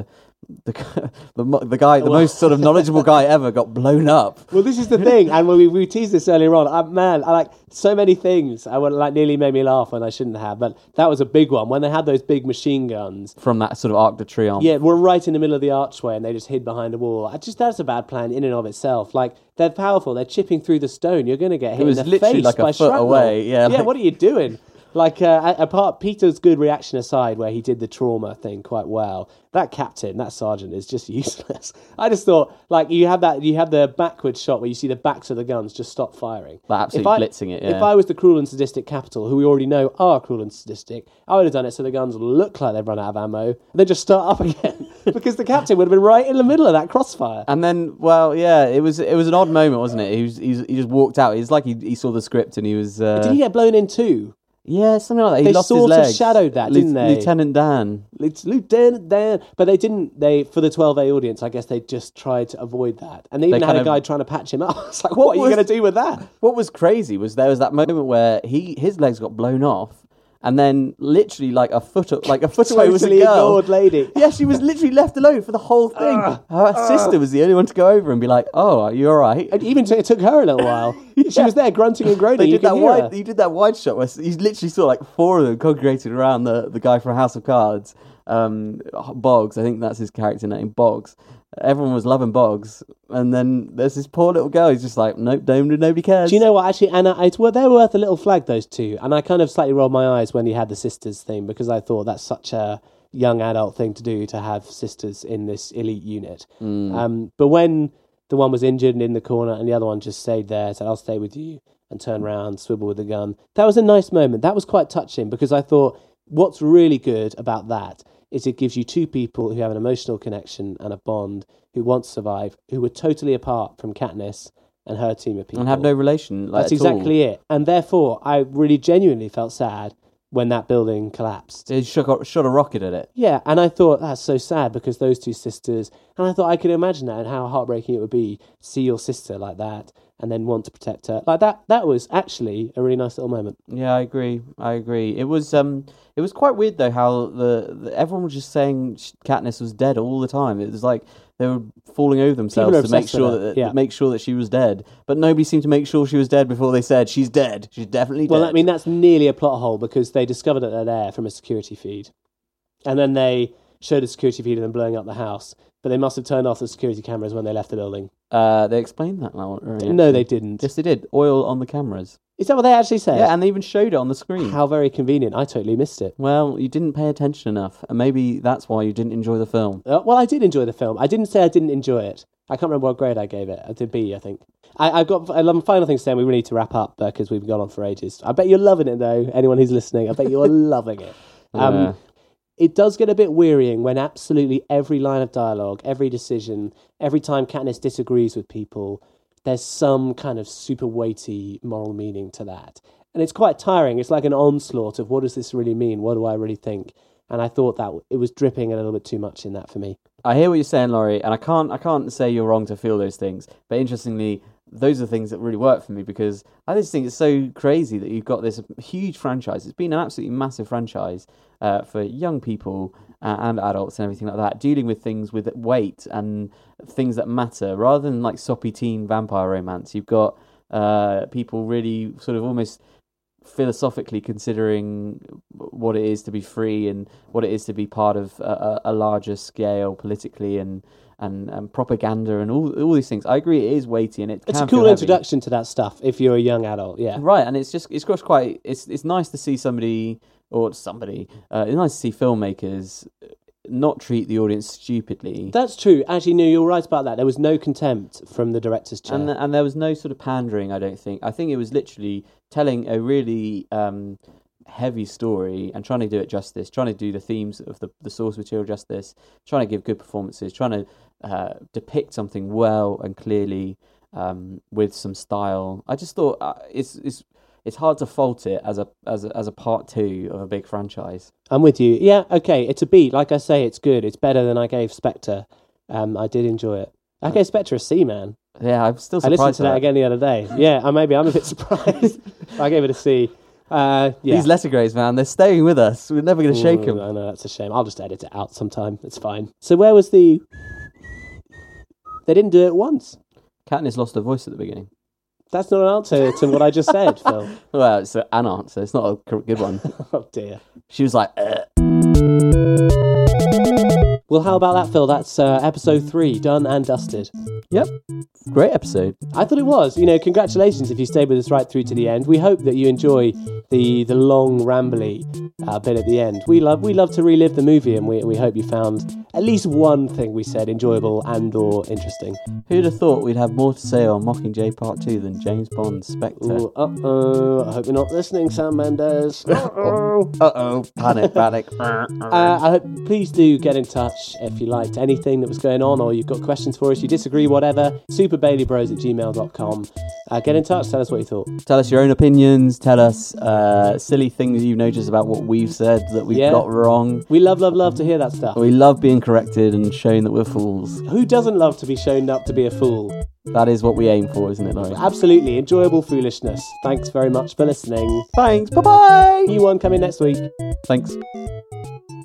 the the, mo- the guy, the Well- most sort of knowledgeable guy ever, got blown up. Well, this is the thing, and when we, we teased this earlier on, I, man, I like so many things. I would like nearly made me laugh when I shouldn't have, but that was a big one when they had those big machine guns. From that sort of Arc de Triomphe. Yeah, we're right in the middle of the archway, and they just hid behind a wall. I just that's a bad plan in and of itself. Like they're powerful, they're chipping through the stone. You're going to get hit It was in the literally face like a by foot shrapnel. away, yeah, yeah. like- What are you doing? Like uh, apart Peter's good reaction aside, where he did the trauma thing quite well. That captain, that sergeant, is just useless. I just thought, like, you have that, you have the backward shot where you see the backs of the guns just stop firing. Like absolutely If I- blitzing it. Yeah. If I was the cruel and sadistic capital, who we already know are cruel and sadistic, I would have done it so the guns look like they've run out of ammo, and then just start up again, because the captain would have been right in the middle of that crossfire. And then, well, yeah, it was it was an odd moment, wasn't it? He was, he, was, he just walked out. It's like he, he saw the script and he was. Uh, Did he get blown in too? yeah, something like that. He They lost his sort of legs. shadowed that, Lieu- didn't they? Lieutenant Dan. It's Lieutenant Dan, but they didn't. They for the twelve A audience, I guess they just tried to avoid that, and they even They had a kind of- guy trying to patch him up. It's like, What what, are was- you going to do with that? What was crazy was there was that moment where he his legs got blown off, and then literally like a foot like a foot away was a Totally girl. ignored lady. Yeah, she was literally left alone for the whole thing. Her sister was the only one to go over and be like, "Oh, are you all right?" And even t- it took her a little while. She was there grunting and groaning. They You did could that hear wide. her. You did that wide shot where you literally saw like four of them congregated around the, the guy from House of Cards, um, Boggs. I think that's his character name, Boggs. Everyone was loving Boggs, and then there's this poor little girl. He's just like, nope, don't, nobody cares. Do you know what? Actually, Anna, it's well, they're worth a little flag, those two. And I kind of slightly rolled my eyes when he had the sisters thing because I thought that's such a young adult thing to do to have sisters in this elite unit. Mm. Um, but when the one was injured and in the corner, and the other one just stayed there, said, "I'll stay with you," and turned around, swivel with the gun. That was a nice moment. That was quite touching because I thought what's really good about that is it gives you two people who have an emotional connection and a bond who want to survive, who were totally apart from Katniss and her team of people. and have no relation. Like, That's at all. exactly it. And therefore, I really genuinely felt sad when that building collapsed. They shot, a- shot a rocket at it. Yeah, and I thought that's so sad because those two sisters, and I thought I could imagine that and how heartbreaking it would be to see your sister like that and then want to protect her. Like that that was actually a really nice little moment. Yeah, I agree. I agree. It was um, it was quite weird though how the, the everyone was just saying sh- Katniss was dead all the time. It was like they were falling over themselves are to make obsessed with sure her, that yeah. make sure that she was dead. But nobody seemed to make sure she was dead before they said she's dead. She's definitely dead. Well, I mean, that's nearly a plot hole because they discovered that they're there from a security feed. And then they showed a security feed of them blowing up the house. But they must have turned off the security cameras when they left the building. uh, they explained that now. Right, No, actually. they didn't. Yes, they did. Oil on the cameras. Is that what they actually said? Yeah, and they even showed it on the screen. How very convenient. I totally missed it. Well, you didn't pay attention enough, and maybe that's why you didn't enjoy the film. Uh, well, I did enjoy the film. I didn't say I didn't enjoy it. I can't remember what grade I gave it. I did B, I think. I, I've got a lot of final things to say. And we really need to wrap up because we've gone on for ages. I bet you're loving it, though. Anyone who's listening, I bet you're loving it. Um, Yeah. It does get a bit wearying when absolutely every line of dialogue, every decision, every time Katniss disagrees with people, there's some kind of super weighty moral meaning to that. And it's quite tiring. It's like an onslaught of what does this really mean? What do I really think? And I thought that it was dripping a little bit too much in that for me. I hear what you're saying, Laurie, and I can't I can't say you're wrong to feel those things. But interestingly, those are the things that really work for me, because I just think it's so crazy that you've got this huge franchise. It's been an absolutely massive franchise uh, for young people uh, and adults and everything like that, dealing with things with weight and things that matter, rather than like soppy teen vampire romance. You've got uh, people really sort of almost philosophically considering what it is to be free and what it is to be part of a, a larger scale politically and And, and propaganda and all all these things. I agree, it is weighty and it It's can a cool feel introduction to that stuff if you're a young adult, yeah. heavy. Right, and it's just it's just quite it's it's nice to see somebody or somebody. Uh, it's nice to see filmmakers not treat the audience stupidly. That's true. Actually, no, you're right about that. There was no contempt from the director's chair. And and there was no sort of pandering. I don't think. I think it was literally telling a really um, heavy story and trying to do it justice, trying to do the themes of the the source material justice, trying to give good performances, trying to uh, depict something well and clearly um, with some style. I just thought uh, it's it's it's hard to fault it as a as a, as a part two of a big franchise. I'm with you. Yeah, okay, it's a beat. Like I say, it's good. It's better than I gave Spectre. Um, I did enjoy it. I gave Spectre a C, man. Yeah, I'm still I surprised. listened to that, that again the other day. Yeah, and maybe I'm a bit surprised. I gave it a C. Uh, yeah. These letter grades, man, they're staying with us. We're never going to shake Ooh, them. I know, that's a shame. I'll just edit it out sometime. It's fine. So where was the... They didn't do it once. Katniss lost her voice at the beginning. That's not an answer to what I just said, Phil. Well, it's an answer. It's not a good one. Oh, dear. She was like, uh. Well, how about that, Phil? That's uh, episode three, done and dusted. Yep. Great episode. I thought it was. You know, congratulations if you stayed with us right through to the end. We hope that you enjoy the the long, rambly uh, bit at the end. We love we love to relive the movie, and we, we hope you found at least one thing we said enjoyable and or interesting. Who'd have thought we'd have more to say on Mockingjay Part two than James Bond's Spectre? Ooh, uh-oh. I hope you're not listening, Sam Mendes. Uh-oh. Uh-oh. Panic, panic. Uh, I hope, please do get in touch if you liked anything that was going on or you've got questions for us, you disagree, whatever. superbaileybros at gmail dot com. Uh, get in touch, tell us what you thought. Tell us your own opinions. Tell us uh, silly things you've noticed about what we've said that we've Yeah. got wrong. We love, love, love to hear that stuff. We love being corrected and shown that we're fools. Who doesn't love to be shown up to be a fool? That is what we aim for, isn't it, Laurie? Absolutely, enjoyable foolishness. Thanks very much for listening. Thanks. Bye-bye. New one coming next week. Thanks.